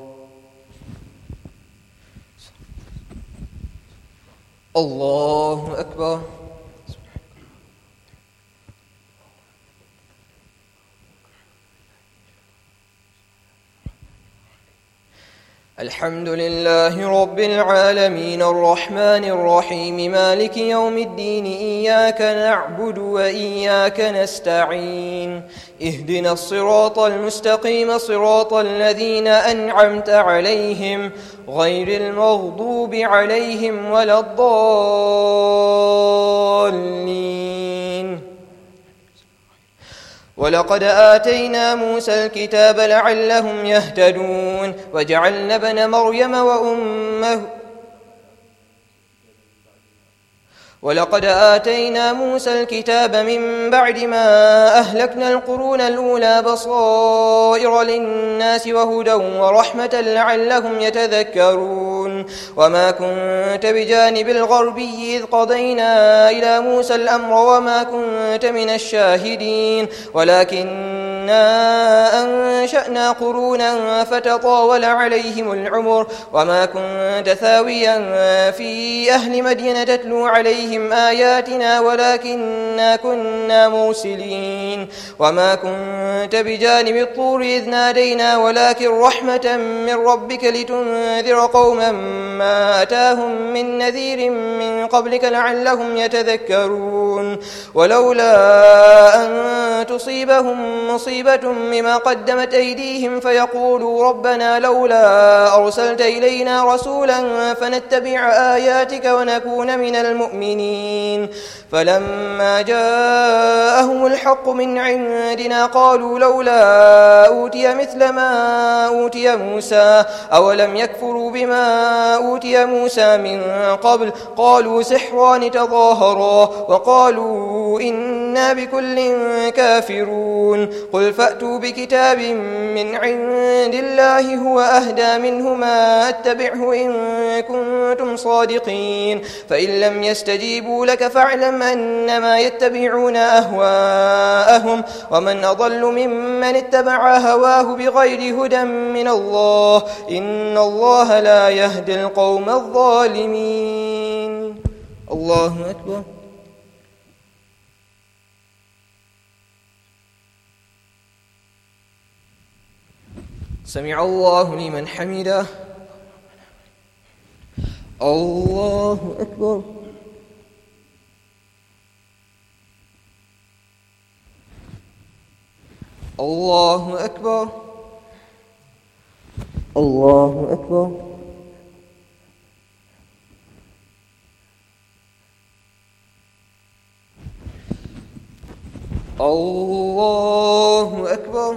الله أكبر. الحمد لله رب العالمين الرحمن الرحيم مالك يوم الدين إياك نعبد وإياك نستعين اهدنا الصراط المستقيم صراط الذين أنعمت عليهم غير المغضوب عليهم ولا الضالين. ولقد آتينا موسى الكتاب لعلهم يهتدون وجعلنا ابن مريم وأمه ولقد آتينا موسى الكتاب من بعد ما أهلكنا القرون الأولى بصائر للناس وهدى ورحمة لعلهم يتذكرون. وما كنت بجانب الغربي إذ قضينا إلى موسى الأمر وما كنت من الشاهدين ولكننا إنا أنشأنا قرونا فتطاول عليهم العمر وما كنت ثاويا في أهل مدين تتلو عليهم آياتنا ولكننا كنا مرسلين وما كنت بجانب الطور إذ نادينا ولكن رحمة من ربك لتنذر قوما ما أتاهم من نذير من قبلك لعلهم يتذكرون ولولا أن تصيبهم مصيبة بما قدمت أيديهم فيقولوا ربنا لولا أرسلت إلينا رسولا فنتبع آياتك ونكون من المؤمنين فلما جاءهم الحق من عندنا قالوا لولا أوتي مثل ما أوتي موسى أولم يكفروا بما أوتي موسى من قبل قالوا سحران تظاهرا وقالوا إنا بكل كافرون قل فأتوا بكتاب من عند الله هو أهدى منهما أتبعه إن كنتم صادقين فإن لم يستجيبوا لك فاعلم أنما يتبعون أهواءهم ومن أضل ممن اتبع هواه بغير هدى من الله إن الله لا يهدي القوم الظالمين. الله أكبر. سمع الله لمن حمده. الله أكبر. الله أكبر. الله أكبر. الله أكبر.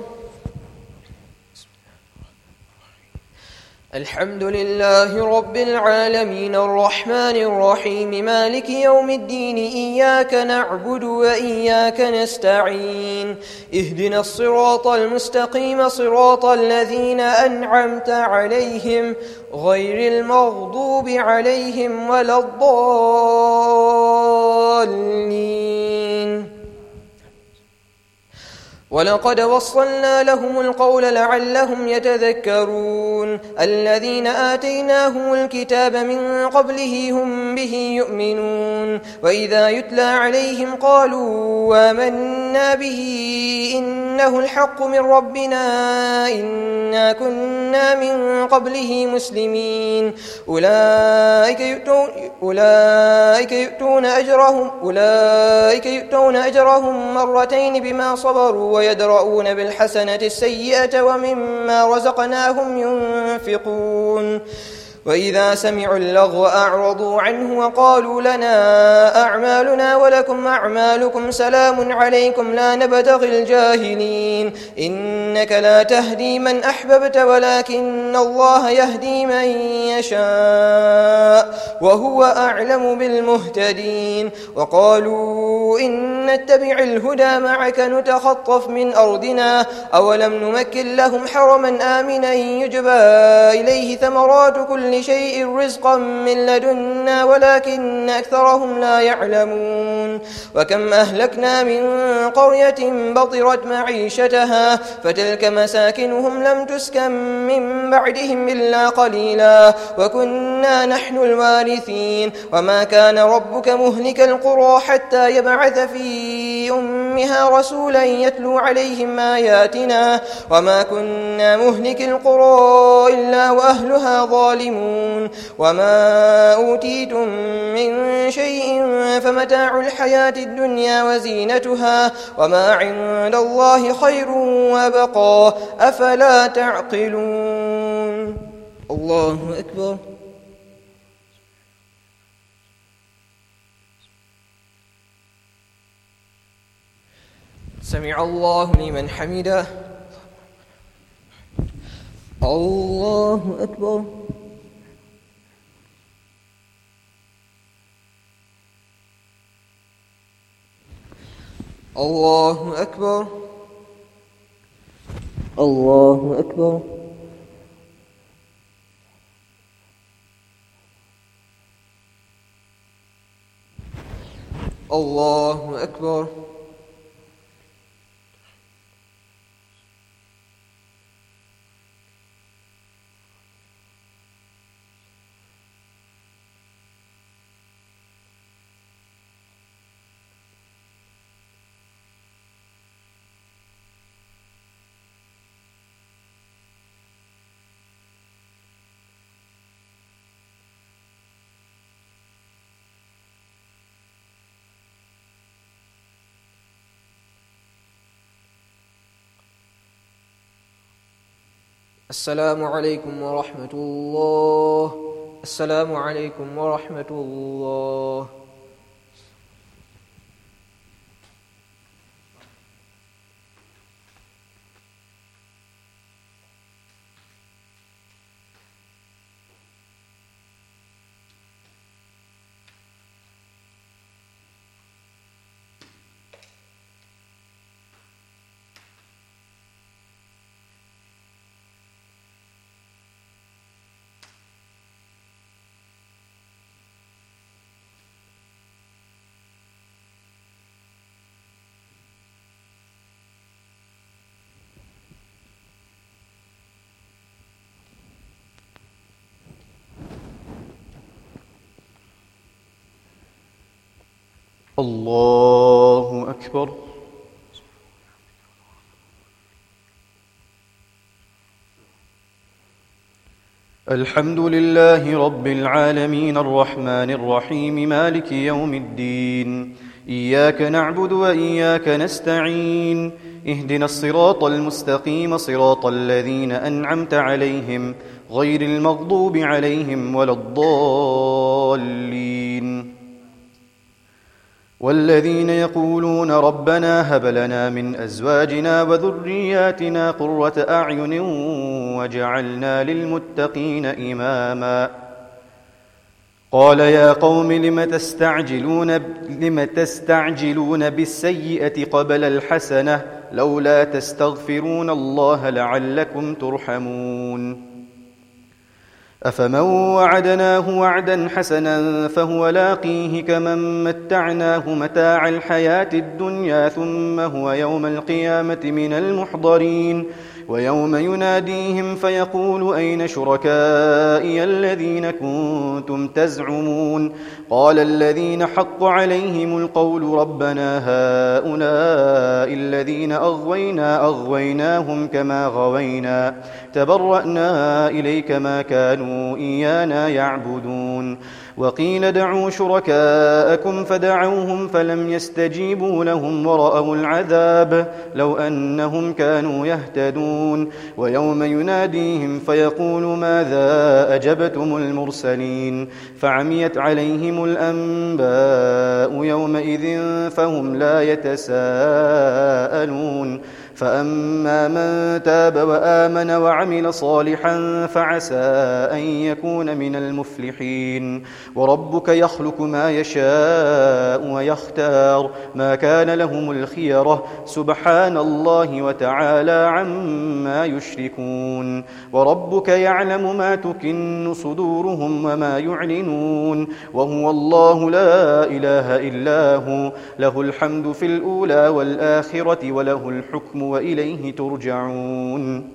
الحمد لله رب العالمين الرحمن الرحيم مالك يوم الدين إياك نعبد وإياك نستعين اهدنا الصراط المستقيم صراط الذين أنعمت عليهم غير المغضوب عليهم ولا الضالين. ولقد وصلنا لهم القول لعلهم يتذكرون الذين آتيناهم الكتاب من قبله هم به يؤمنون وإذا يتلى عليهم قالوا آمنا به إنه الحق من ربنا إنا كنا من قبله مسلمين أولئك يؤتون أجرهم مرتين بما صبروا ويدرؤون بالحسنة السيئة ومما رزقناهم ينفقون وإذا سمعوا اللغو أعرضوا عنه وقالوا لنا أعمالنا ولكم أعمالكم سلام عليكم لا نبتغي الجاهلين إنك لا تهدي من أحببت ولكن الله يهدي من يشاء وهو أعلم بالمهتدين وقالوا إن نتبع الهدى معك نتخطف من أرضنا أولم نمكن لهم حرما آمنا يجبى إليه ثمرات كل شيء رزقا من لدنا ولكن أكثرهم لا يعلمون وكم أهلكنا من قرية بطرت معيشتها فتلك مساكنهم لم تسكن من بعدهم إلا قليلا وكنا نحن الوارثين وما كان ربك مهلك القرى حتى يبعث في أمها رسولا يتلو عليهم آياتنا وما كنا مهلك القرى إلا وأهلها ظالمون وما أوتيتم من شيء فمتاع الحياة الدنيا وزينتها وما عند الله خير وأبقى أفلا تعقلون. الله أكبر. سمع الله لمن حمده. الله أكبر. الله أكبر. الله أكبر. الله أكبر. السلام عليكم ورحمة الله. السلام عليكم ورحمة الله. الله أكبر. الحمد لله رب العالمين الرحمن الرحيم مالك يوم الدين. إياك نعبد وإياك نستعين. اهدنا الصراط المستقيم صراط الذين أنعمت عليهم غير المغضوب عليهم ولا الضالين. والذين يقولون ربنا هب لنا من أزواجنا وذرياتنا قرة أعين واجعلنا للمتقين إماما. قال يا قوم لم تستعجلون بالسيئة قبل الحسنة لولا تستغفرون الله لعلكم ترحمون. أفمن وعدناه وعدا حسنا فهو لاقيه كمن متعناه متاع الحياة الدنيا ثم هو يوم القيامة من المحضرين. ويوم يناديهم فيقول أين شركائي الذين كنتم تزعمون. قال الذين حق عليهم القول ربنا هؤلاء الذين أغويناهم كما غوينا تبرأنا إليك ما كانوا إيانا يعبدون. وقيل ادعوا شركاءكم فدعوهم فلم يستجيبوا لهم ورأوا العذاب لو أنهم كانوا يهتدون. ويوم يناديهم فيقول ماذا أجبتم المرسلين فعميت عليهم الأنباء يومئذ فهم لا يتساءلون. فأما من تاب وآمن وعمل صالحا فعسى أن يكون من المفلحين. وربك يخلق ما يشاء ويختار ما كان لهم الخيرة سبحان الله وتعالى عما يشركون. وربك يعلم ما تكن صدورهم وما يعلنون وهو الله لا إله إلا هو له الحمد في الأولى والآخرة وله الحكم وإليه ترجعون.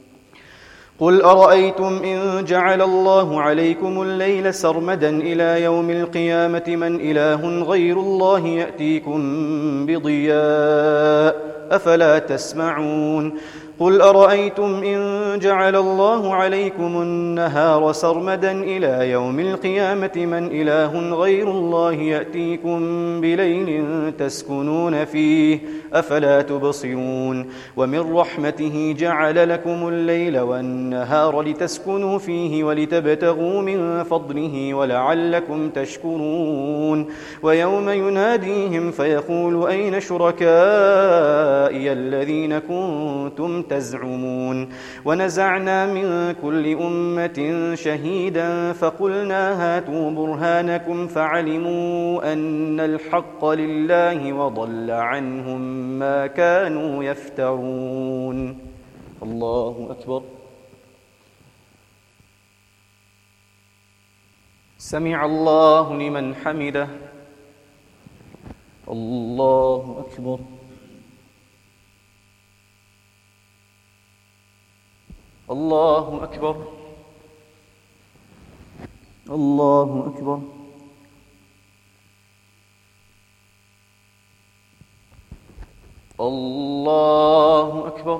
قل أرأيتم إن جعل الله عليكم الليل سرمدا إلى يوم القيامة من إله غير الله يأتيكم بضياء أفلا تسمعون. قل أرأيتم إن جعل الله عليكم النهار سرمدا إلى يوم القيامة من إله غير الله يأتيكم بليل تسكنون فيه أفلا تبصرون. ومن رحمته جعل لكم الليل والنهار لتسكنوا فيه ولتبتغوا من فضله ولعلكم تشكرون. ويوم يناديهم فيقول أين شركائي الذين كنتم تزعمون. ونزعنا من كل أمة شهيدا فقلنا هاتوا برهانكم فعلموا أن الحق لله وضل عنهم ما كانوا يفترون. الله أكبر. سمع الله لمن حمده. الله أكبر. الله أكبر. الله أكبر. الله أكبر.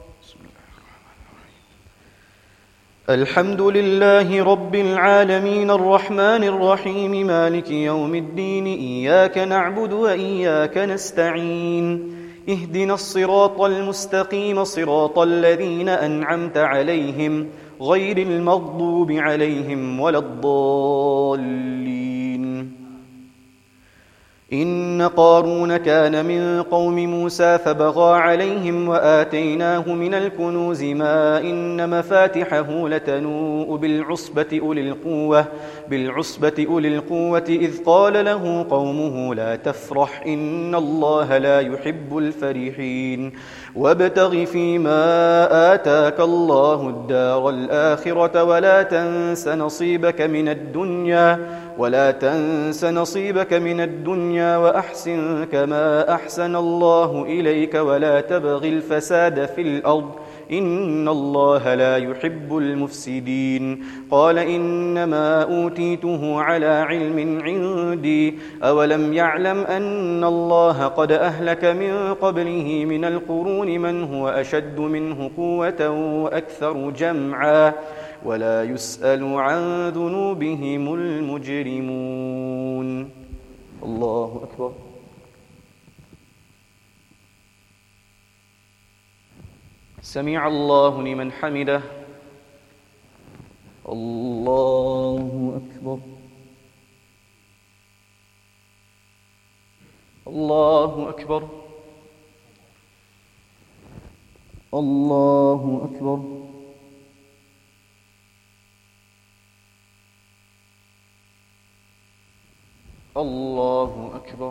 الحمد لله رب العالمين الرحمن الرحيم مالك يوم الدين. إياك نعبد وإياك نستعين. اهدنا الصراط المستقيم صراط الذين أنعمت عليهم غير المغضوب عليهم ولا الضالين. إن قارون كان من قوم موسى فبغى عليهم وآتيناه من الكنوز ما إن مفاتحه لتنوء بالعصبة أولي القوة إذ قال له قومه لا تفرح إن الله لا يحب الفرحين وابتغ فيما آتاك الله الدار الآخرة ولا تنس نصيبك من الدنيا وأحسن كما أحسن الله إليك ولا تبغ الفساد في الأرض إن الله لا يحب المفسدين. قال إنما أوتيته على علم عندي أولم يعلم أن الله قد أهلك من قبله من القرون من هو أشد منه قوة وأكثر جمعا ولا يسأل عن ذنوبهم المجرمون. الله أكبر. سمع الله لمن حمده. الله أكبر. الله أكبر. الله أكبر. الله أكبر.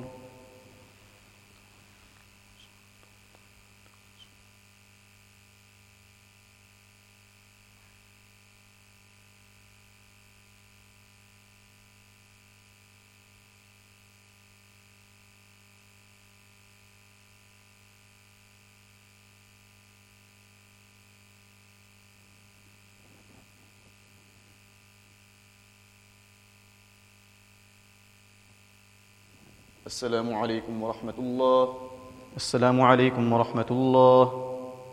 السلام عليكم ورحمة الله. السلام عليكم ورحمة الله.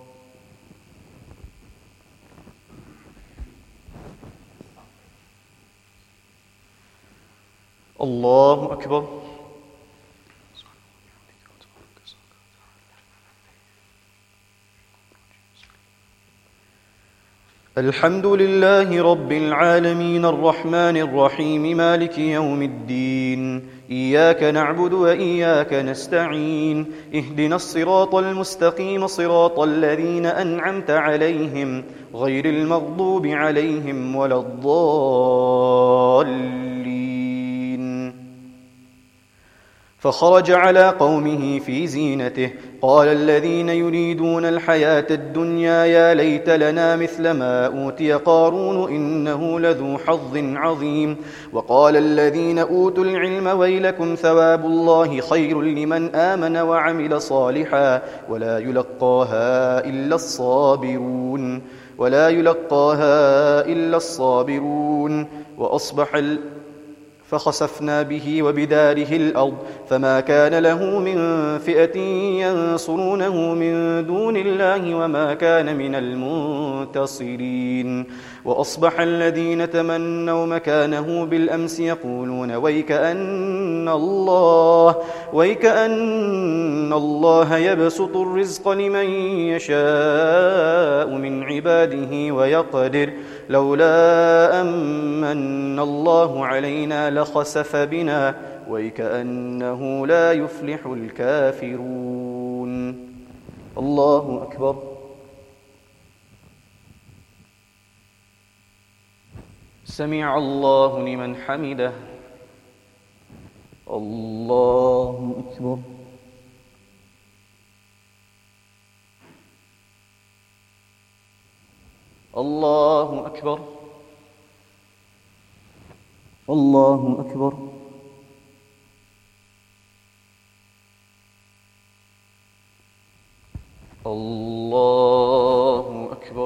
الله أكبر. الحمد لله رب العالمين الرحمن الرحيم مالك يوم الدين إياك نعبد وإياك نستعين اهدنا الصراط المستقيم صراط الذين أنعمت عليهم غير المغضوب عليهم ولا الضالين. فخرج على قومه في زينته قال الذين يريدون الحياة الدنيا يا ليت لنا مثل ما أوتي قارون إنه لذو حظ عظيم. وقال الذين أوتوا العلم ويلكم ثواب الله خير لمن آمن وعمل صالحا ولا يلقاها إلا الصابرون. فخسفنا به وبداره الأرض فما كان له من فئة ينصرونه من دون الله وما كان من المنتصرين. وأصبح الذين تمنوا مكانه بالأمس يقولون ويك أن الله يبسط الرزق لمن يشاء من عباده ويقدر لولا أمن الله علينا لخسف بنا ويكأنه لا يفلح الكافرون. الله أكبر. سمع الله لمن حمده. الله أكبر. الله أكبر. الله أكبر. الله أكبر.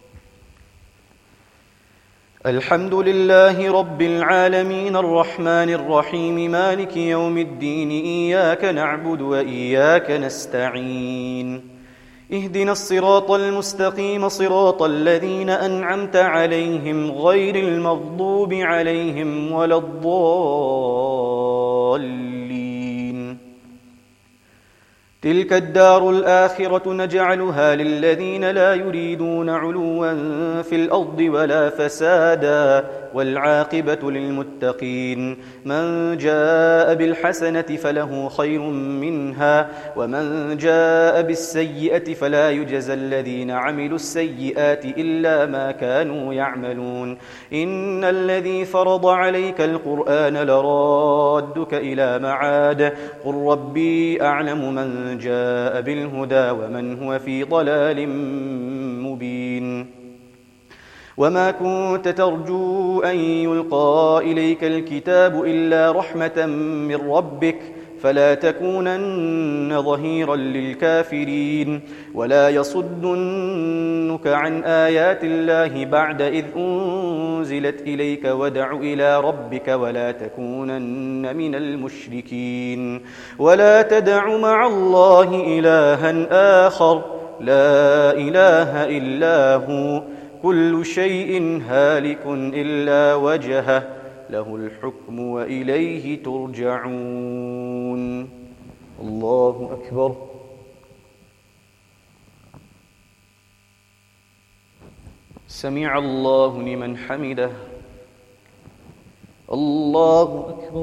الحمد لله رب العالمين الرحمن الرحيم مالك يوم الدين إياك نعبد وإياك نستعين اهدنا الصراط المستقيم صراط الذين أنعمت عليهم غير المغضوب عليهم ولا الضالين. تلك الدار الآخرة نجعلها للذين لا يريدون علوا في الأرض ولا فسادا والعاقبة للمتقين من جاء بالحسنة فله خير منها ومن جاء بالسيئة فلا يجزى الذين عملوا السيئات إلا ما كانوا يعملون إن الذي فرض عليك القرآن لرادك إلى معاد قل ربي أعلم من جاء بالهدى ومن هو في ضلال مبين وما كنت ترجو أن يلقى إليك الكتاب إلا رحمة من ربك فلا تكونن ظهيرا للكافرين ولا يصدنك عن آيات الله بعد إذ أنزلت إليك وادع إلى ربك ولا تكونن من المشركين ولا تدع مع الله إلها آخر لا إله إلا هو كل شيء هالك إلا وجهه له الحكم وإليه ترجعون الله أكبر سمع الله لمن حمده الله أكبر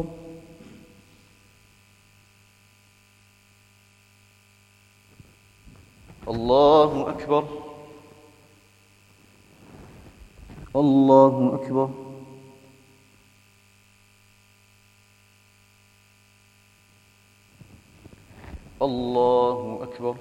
الله أكبر الله أكبر الله أكبر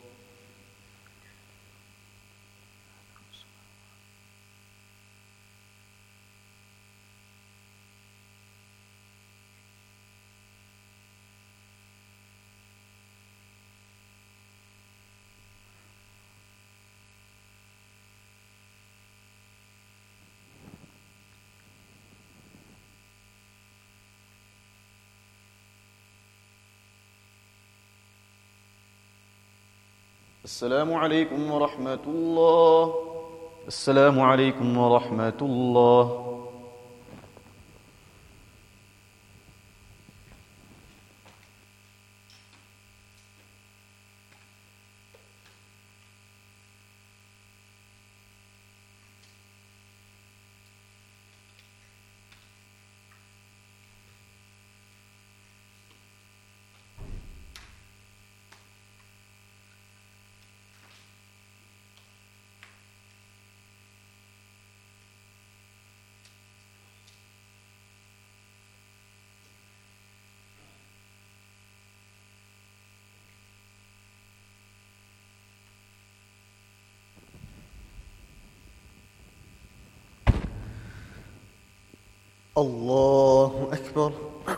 السلام عليكم ورحمة الله السلام عليكم ورحمة الله الله أكبر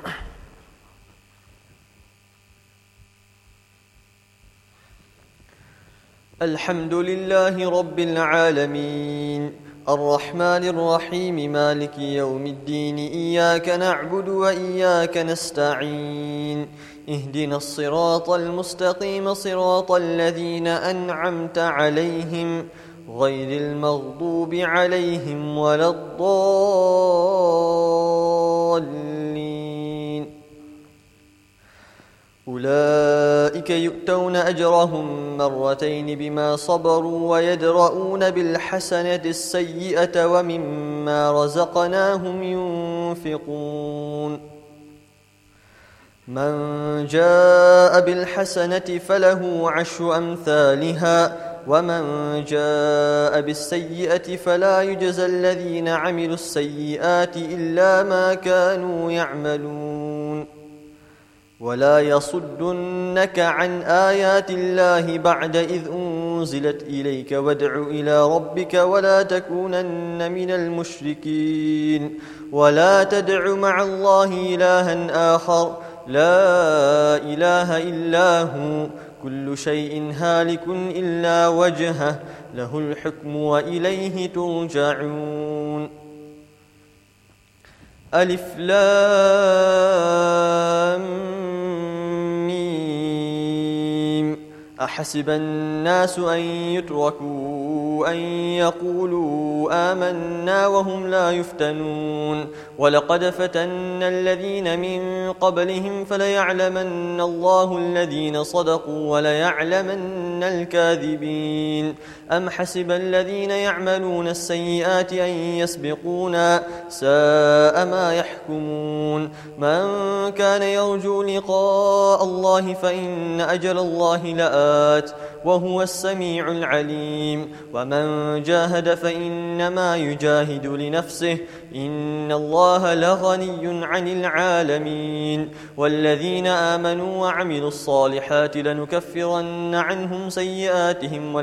الحمد لله رب العالمين الرحمن الرحيم مالك يوم الدين إياك نعبد وإياك نستعين اهدنا الصراط المستقيم صراط الذين أنعمت عليهم غير المغضوب عليهم ولا الضالين أولئك يؤتون أجرهم مرتين بما صبروا ويدرؤون بالحسنة السيئة ومما رزقناهم ينفقون من جاء بالحسنة فله عشر أمثالها ومن جاء بالسيئة فلا يجزى الذين عملوا السيئات إلا ما كانوا يعملون ولا يصدنك عن آيات الله بعد إذ أنزلت إليك وادع إلى ربك ولا تكونن من المشركين ولا تدع مع الله إلها آخر لا إله إلا هو كل شيء هالك إلا وجهه له الحكم وإليه ترجعون ألف لام ميم أحسب الناس أن يتركوا أن يقولوا آمنا وهم لا يفتنون ولقد فتنا الذين من قبلهم فليعلمن الله الذين صدقوا وليعلمن الكاذبين أم حسب الذين يعملون السيئات أن يسبقونا ساء ما يحكمون من كان يرجو لقاء الله فإن أجل الله لآت وهو السميع العليم ومن جاهد فإنما يجاهد لنفسه إن الله لغني عن العالمين والذين آمنوا وعملوا الصالحات لنكفرن عنهم سيئاتهم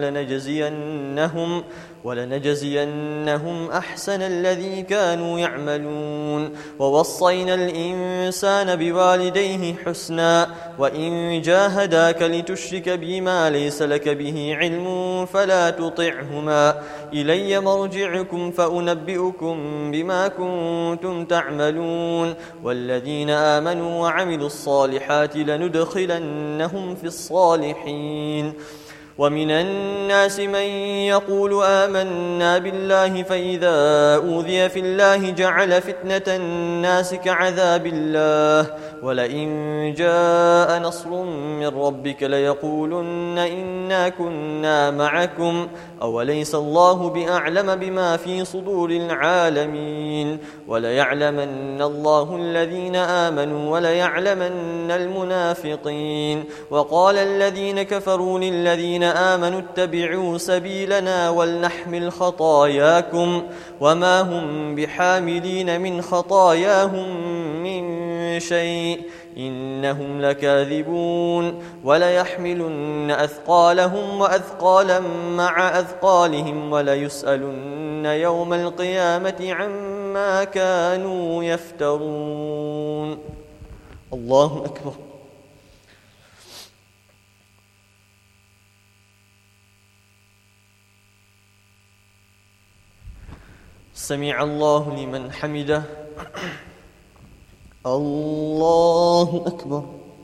ولنجزينهم أحسن الذي كانوا يعملون ووصينا الإنسان بوالديه حسنا وإن جاهداك لتشرك بما ليس لك به علم فلا تطعهما إلي مرجعكم فأنبئكم بما كنتم تعملون والذين آمنوا وعملوا الصالحات لندخلنهم في الصالحين ومن الناس من يقول آمنا بالله فإذا أوذي في الله جعل فتنة الناس كعذاب الله ولئن جاء نصر من ربك ليقولن إنا كنا معكم أوليس الله بأعلم بما في صدور العالمين وليعلمن الله الذين آمنوا وليعلمن المنافقين وقال الذين كفروا للذين آمنوا اتبعوا سبيلنا ولنحمل خطاياكم وما هم بحاملين من خطاياهم من شيء إنهم لكاذبون وليحملن أثقالهم وأثقالا مع أثقالهم وليسألن يوم القيامة عما كانوا يفترون. الله أكبر. سمع الله لمن حمده. الله أكبر.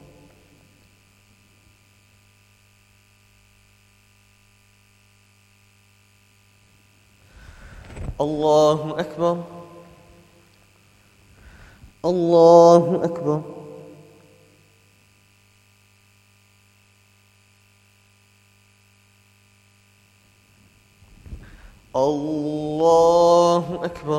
الله أكبر. الله أكبر. الله أكبر.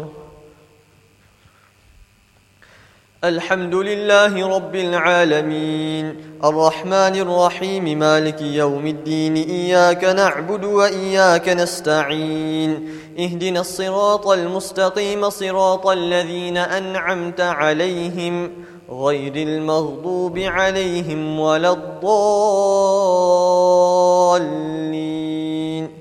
الحمد لله رب العالمين الرحمن الرحيم مالك يوم الدين إياك نعبد وإياك نستعين اهدنا الصراط المستقيم صراط الذين أنعمت عليهم غير المغضوب عليهم ولا الضالين.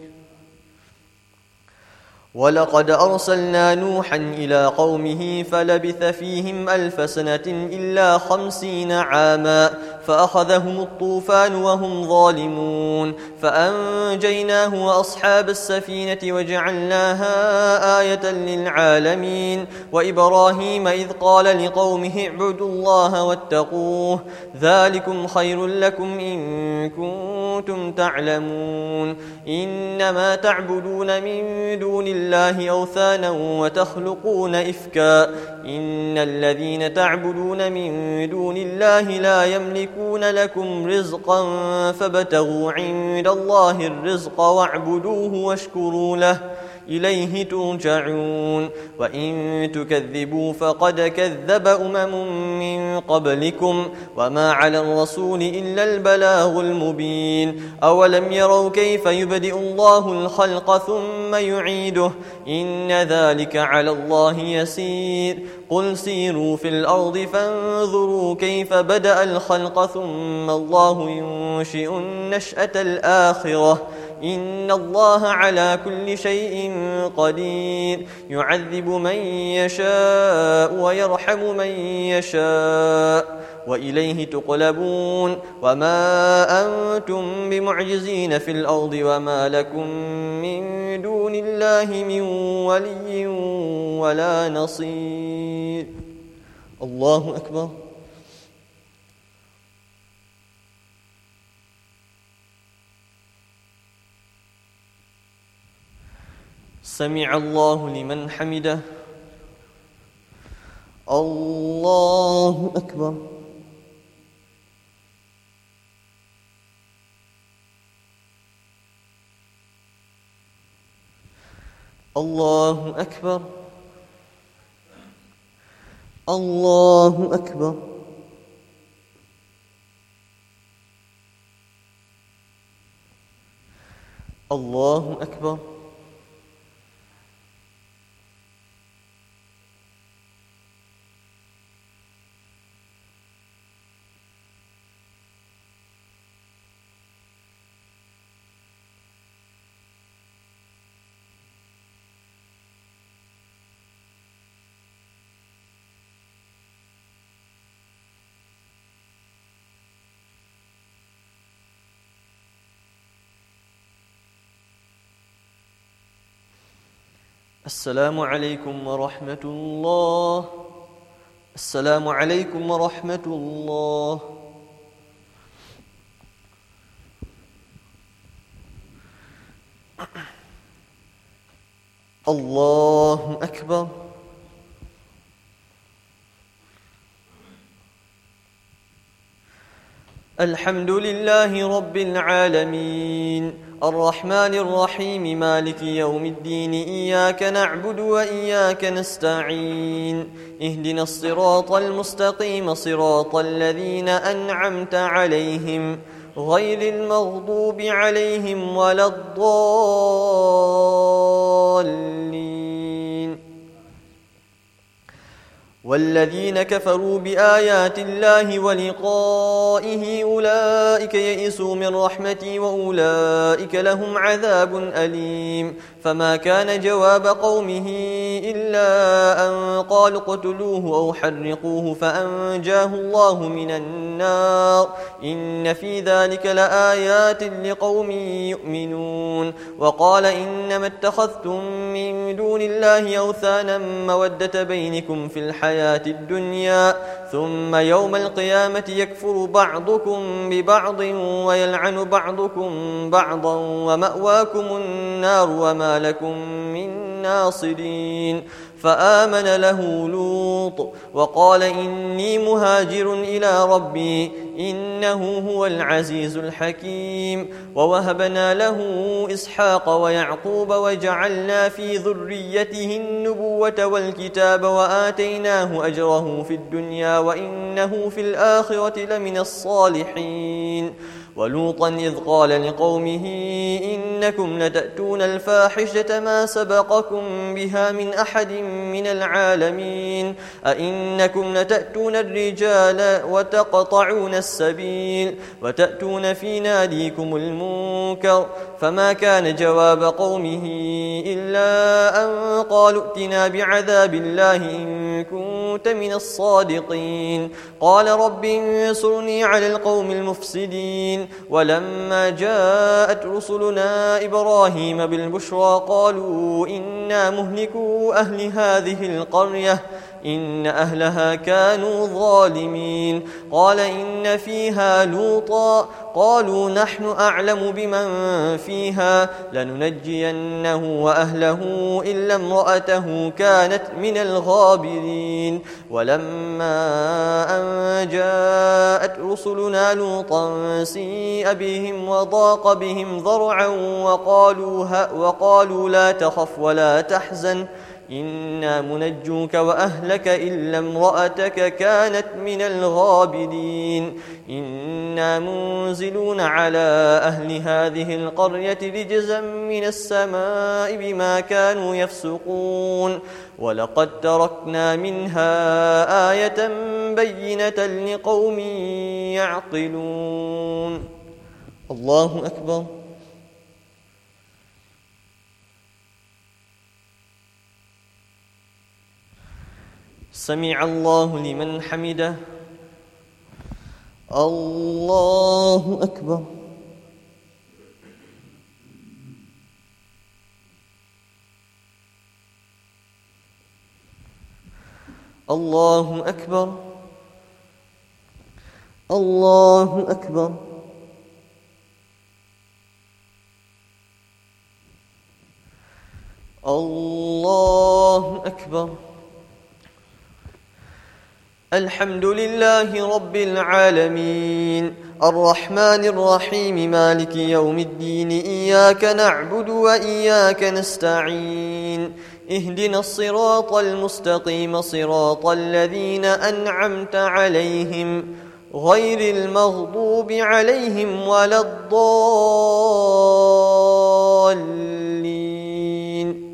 ولقد أرسلنا نوحا إلى قومه فلبث فيهم 1000 سنة إلا 50 عاما فأخذهم الطوفان وهم ظالمون فأنجيناه وأصحاب السفينة وجعلناها آية للعالمين. وإبراهيم إذ قال لقومه اعبدوا الله واتقوه ذلكم خير لكم إن كنتم تعلمون. إنما تعبدون من دون الله أوثانا وتخلقون إفكا إن الذين تعبدون من دون الله لا يملكون لكم رزقا فابتغوا عند الله الرزق واعبدوه واشكروا له إليه ترجعون. وإن تكذبوا فقد كذب من قبلكم وما على الرسول إلا البلاغ المبين. أولم يروا كيف يبدئ الله الخلق ثم يعيده إن ذلك على الله يسير. قل سيروا في الأرض فانظروا كيف بدأ الخلق ثم الله ينشئ النشأة الآخرة إن الله على كل شيء قدير. يعذب من يشاء ويرحم من يشاء وإليه تقلبون. وما أنتم بمعجزين في الأرض وما لكم من دون الله من ولي ولا نصير. الله أكبر. سمع الله لمن حمده. الله أكبر. الله أكبر. الله أكبر. الله أكبر. السلام عليكم ورحمة الله. السلام عليكم ورحمة الله. الله أكبر. الحمد لله رب العالمين الرحمن الرحيم مالك يوم الدين إياك نعبد وإياك نستعين اهدنا الصراط المستقيم صراط الذين أنعمت عليهم غير المغضوب عليهم ولا الضالين. والذين كفروا بآيات الله ولقائه أولئك يئسوا من رحمتي وأولئك لهم عذاب أليم. فما كان جواب قومه إلا أن قالوا اقتلوه أو حرقوه فأنجاه الله من النار إن في ذلك لآيات لقوم يؤمنون. وقال إنما اتخذتم من دون الله أوثانا مودة بينكم في الحياة الدنيا ثم يوم القيامة يكفر بعضكم ببعض ويلعن بعضكم بعضا ومأواكم النار وما لكم من ناصرين. فآمن له لوط وقال إني مهاجر إلى ربي إنه هو العزيز الحكيم. ووهبنا له إسحاق ويعقوب وجعلنا في ذريته النبوة والكتاب وآتيناه أجره في الدنيا وإنه في الآخرة لمن الصالحين. ولوطا إذ قال لقومه إنكم لتأتون الفاحشة ما سبقكم بها من أحد من العالمين أئنكم لتأتون الرجال وتقطعون السبيل وتأتون في ناديكم المنكر. فما كان جواب قومه إلا أن قالوا ائتنا بعذاب الله إن كنت من الصادقين. قال رب انصرني على القوم المفسدين. ولما جاءت رسلنا إبراهيم بالبشرى قالوا إنا مهلكو أهل هذه القرية إن أهلها كانوا ظالمين. قال إن فيها لوطا قالوا نحن أعلم بمن فيها لننجينه وأهله إلا امرأته كانت من الغابرين. ولما أن جاءت رسلنا لوطا سيء بهم وضاق بهم ذرعا وقالوا لا تخف ولا تحزن إنا منجوك وأهلك إلا امرأتك كانت من الغابرين. إنا منزلون على أهل هذه القرية رجزا من السماء بما كانوا يفسقون. ولقد تركنا منها آية بينة لقوم يعقلون. الله أكبر. سمع الله لمن حمده. الله أكبر. الله أكبر. الله أكبر. الله أكبر. الحمد لله رب العالمين الرحمن الرحيم مالك يوم الدين إياك نعبد وإياك نستعين اهدنا الصراط المستقيم صراط الذين أنعمت عليهم غير المغضوب عليهم ولا الضالين.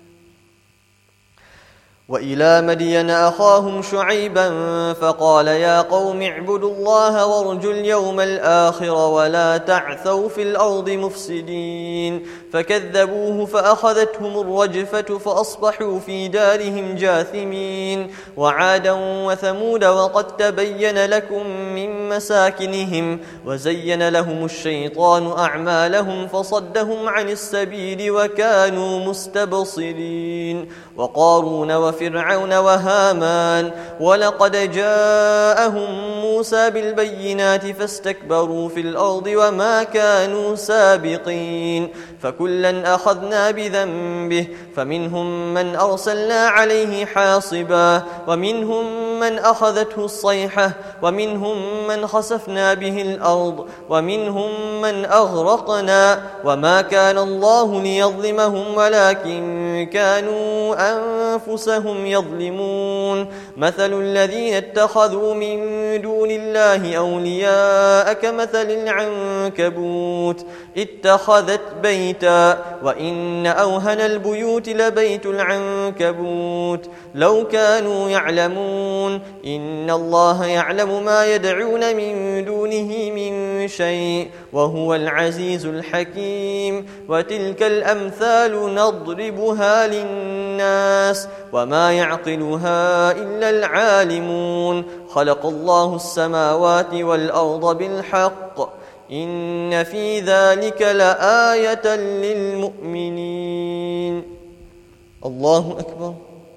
وإلى مدين أخاهم شعيبا فقال يا قوم اعبدوا الله وارجوا اليوم الآخر ولا تعثوا في الأرض مفسدين فكذبوه فأخذتهم الرجفة فأصبحوا في دارهم جاثمين. وعادا وثمود وقد تبين لكم من مساكنهم وزين لهم الشيطان أعمالهم فصدهم عن السبيل وكانوا مستبصرين. وقارون وفرعون وهامان ولقد جاءهم موسى بالبينات فاستكبروا في الأرض وما كانوا سابقين فكلا أخذنا بذنبه فمنهم من أرسلنا عليه حاصبا ومنهم من أخذته الصيحة ومنهم من خسفنا به الأرض ومنهم من أغرقنا وما كان الله ليظلمهم ولكن كانوا أنفسهم يظلمون. مثل الذين اتخذوا من دون الله أولياء كمثل العنكبوت اتخذت بيتا وإن أوهن البيوت لبيت العنكبوت لو كانوا يعلمون إن الله يعلم ما يدعون من دونه من شيء وهو العزيز الحكيم. وتلك الأمثال نضربها للناس وما يعقلها إلا العالمون. خلق الله السماوات والأرض بالحق إن في ذلك لآية للمؤمنين. الله أكبر.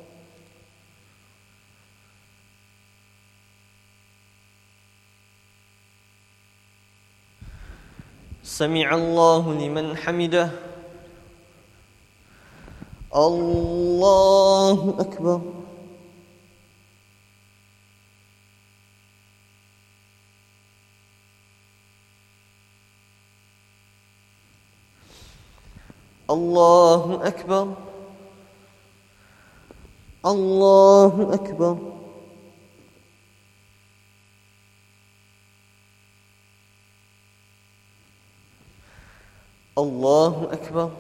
سمع الله لمن حمده. الله أكبر. الله أكبر. الله أكبر. الله أكبر.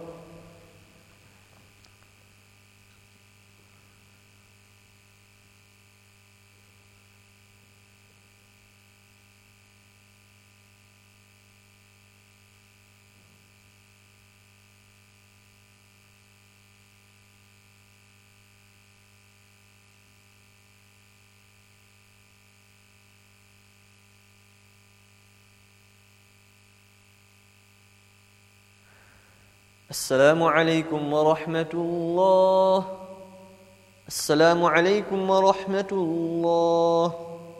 السلام عليكم ورحمة الله. السلام عليكم ورحمة الله.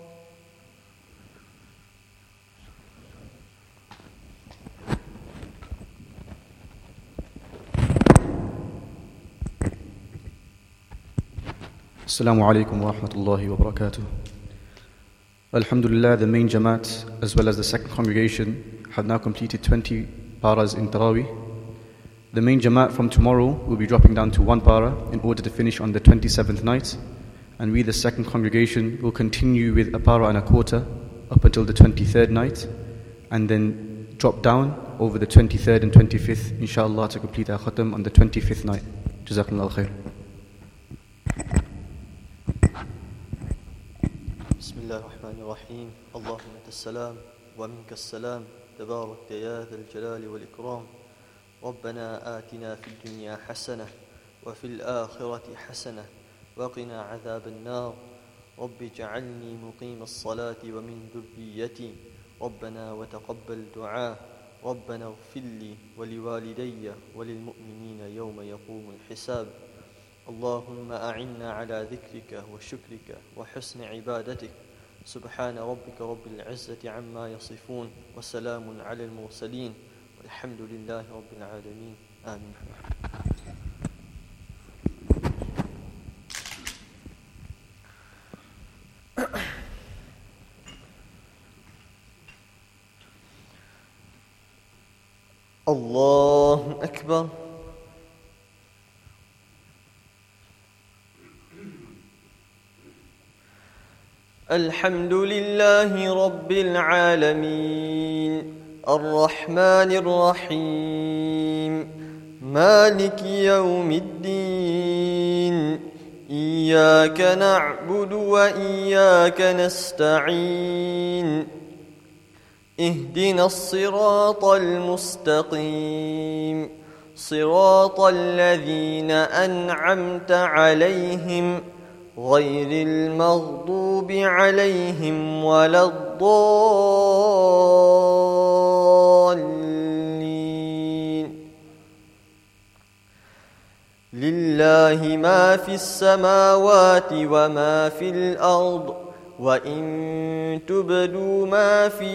Assalamu alaikum wa rahmatullahi wa barakatuh. Alhamdulillah, the main Jamaat as well as the second congregation have now completed 20 paras in Taraweeh. The main Jamaat from tomorrow will be dropping down to 1 para in order to finish on the 27th night, and we, the second congregation, will continue with a para and a quarter up until the 23rd night, and then drop down over the 23rd and 25th, inshallah, to complete our khatam on the 25th night. Jazakumullah khair. بسم الله الرحمن الرحيم. اللهم أنت السلام ومنك السلام تبارك يا ذا الجلال والإكرام. ربنا آتنا في الدنيا حسنة وفي الآخرة حسنة وقنا عذاب النار. رب اجعلني مقيم الصلاة ومن ذريتي ربنا وتقبل دعاء. ربنا اغفر لي ولوالدي وللمؤمنين يوم يقوم الحساب. اللهم أعنا على ذكرك وشكرك وحسن عبادتك. سبحان ربك رب العزة عما يصفون وسلام على المرسلين والحمد لله رب العالمين. آمين. الله أكبر. الحمد لله رب العالمين الرحمن الرحيم مالك يوم الدين إياك نعبد وإياك نستعين اهدنا الصراط المستقيم صراط الذين أنعمت عليهم غير المغضوب عليهم ولا الضالين. لله ما في السماوات وما في الأرض وإن تبدوا ما في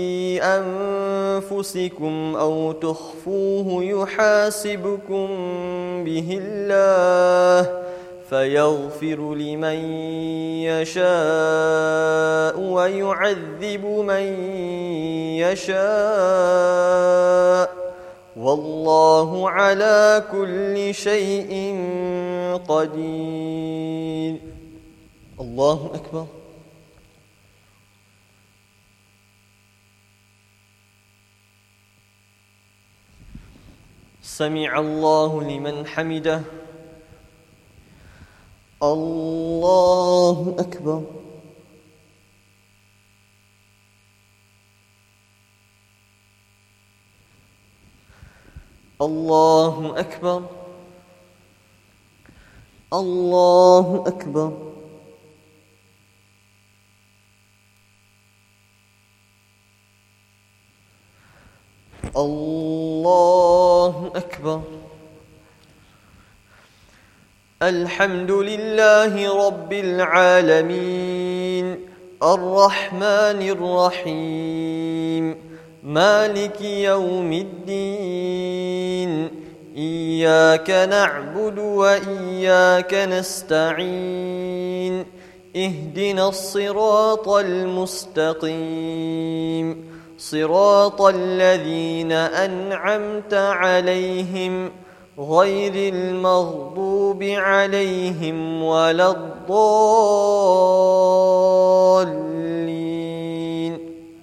أنفسكم أو تخفوه يحاسبكم به الله فيغفر لمن يشاء ويعذب من يشاء والله على كل شيء قدير. الله أكبر. سمع الله لمن حمده. الله أكبر. الله أكبر. الله أكبر. الله أكبر. الحمد لله رب العالمين الرحمن الرحيم مالك يوم الدين إياك نعبد وإياك نستعين اهدنا الصراط المستقيم صراط الذين أنعمت عليهم غير المغضوب عليهم ولا الضالين.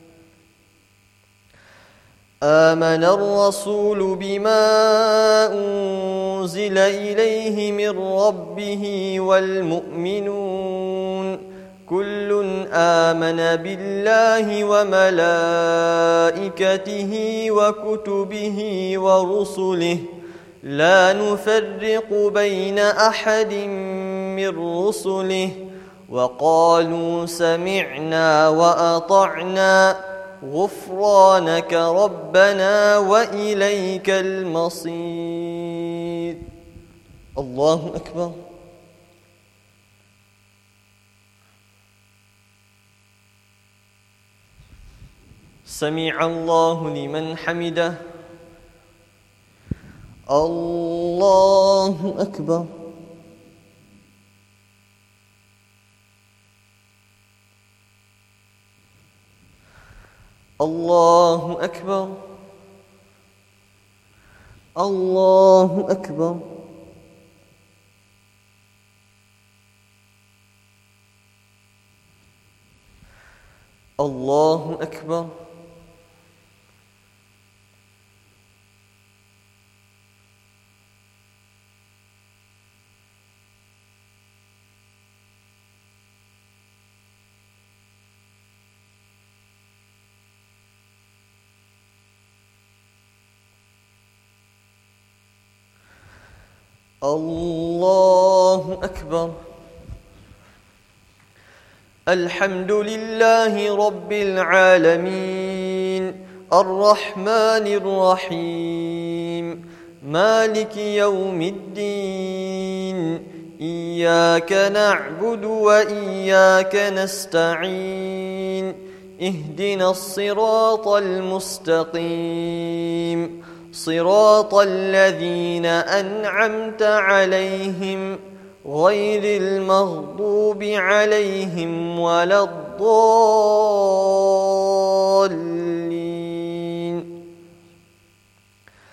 آمن الرسول بما أنزل إليه من ربه والمؤمنون كل آمن بالله وملائكته وكتبه ورسله لا نفرق بين أحد من رسله وقالوا سمعنا وأطعنا غفرانك ربنا وإليك المصير. الله أكبر. سمع الله لمن حمده. الله أكبر. الله أكبر. الله أكبر. الله أكبر. الله أكبر. الحمد لله رب العالمين الرحمن الرحيم مالك يوم الدين إياك نعبد وإياك نستعين اهدنا الصراط المستقيم صراط الذين أنعمت عليهم غير المغضوب عليهم ولا الضالين.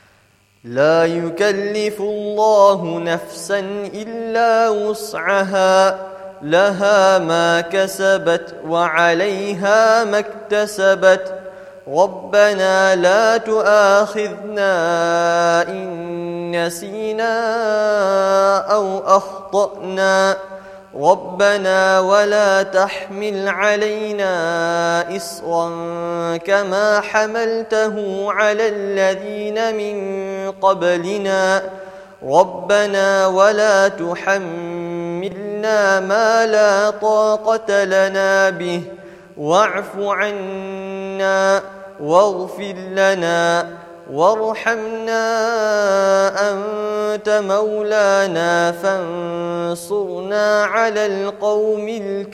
لا يكلف الله نفسا إلا وسعها لها ما كسبت وعليها ما اكتسبت ربنا لا تؤاخذنا إن نسينا أو أخطأنا ربنا ولا تحمل علينا إصرا كما حملته على الذين من قبلنا ربنا ولا تحملنا ما لا طاقة لنا به واعف عنا واغفر لنا وارحمنا أنت مولانا فانصرنا على القوم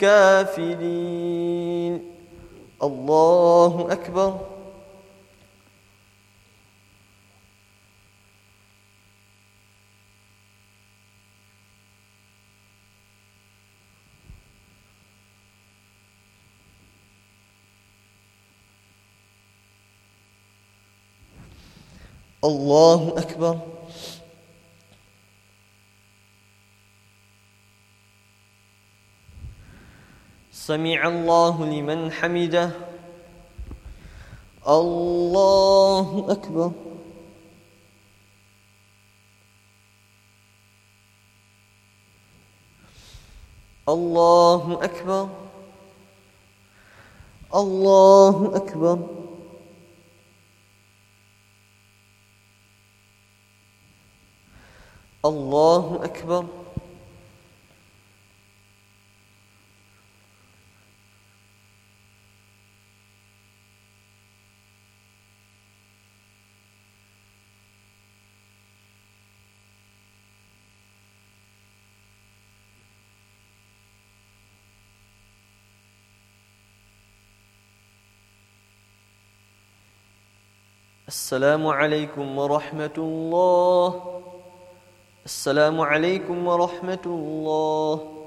الكافرين. الله أكبر. الله أكبر. سمع الله لمن حمده. الله أكبر. الله أكبر. الله أكبر. الله أكبر. السلام عليكم ورحمة الله. السلام عليكم ورحمة الله.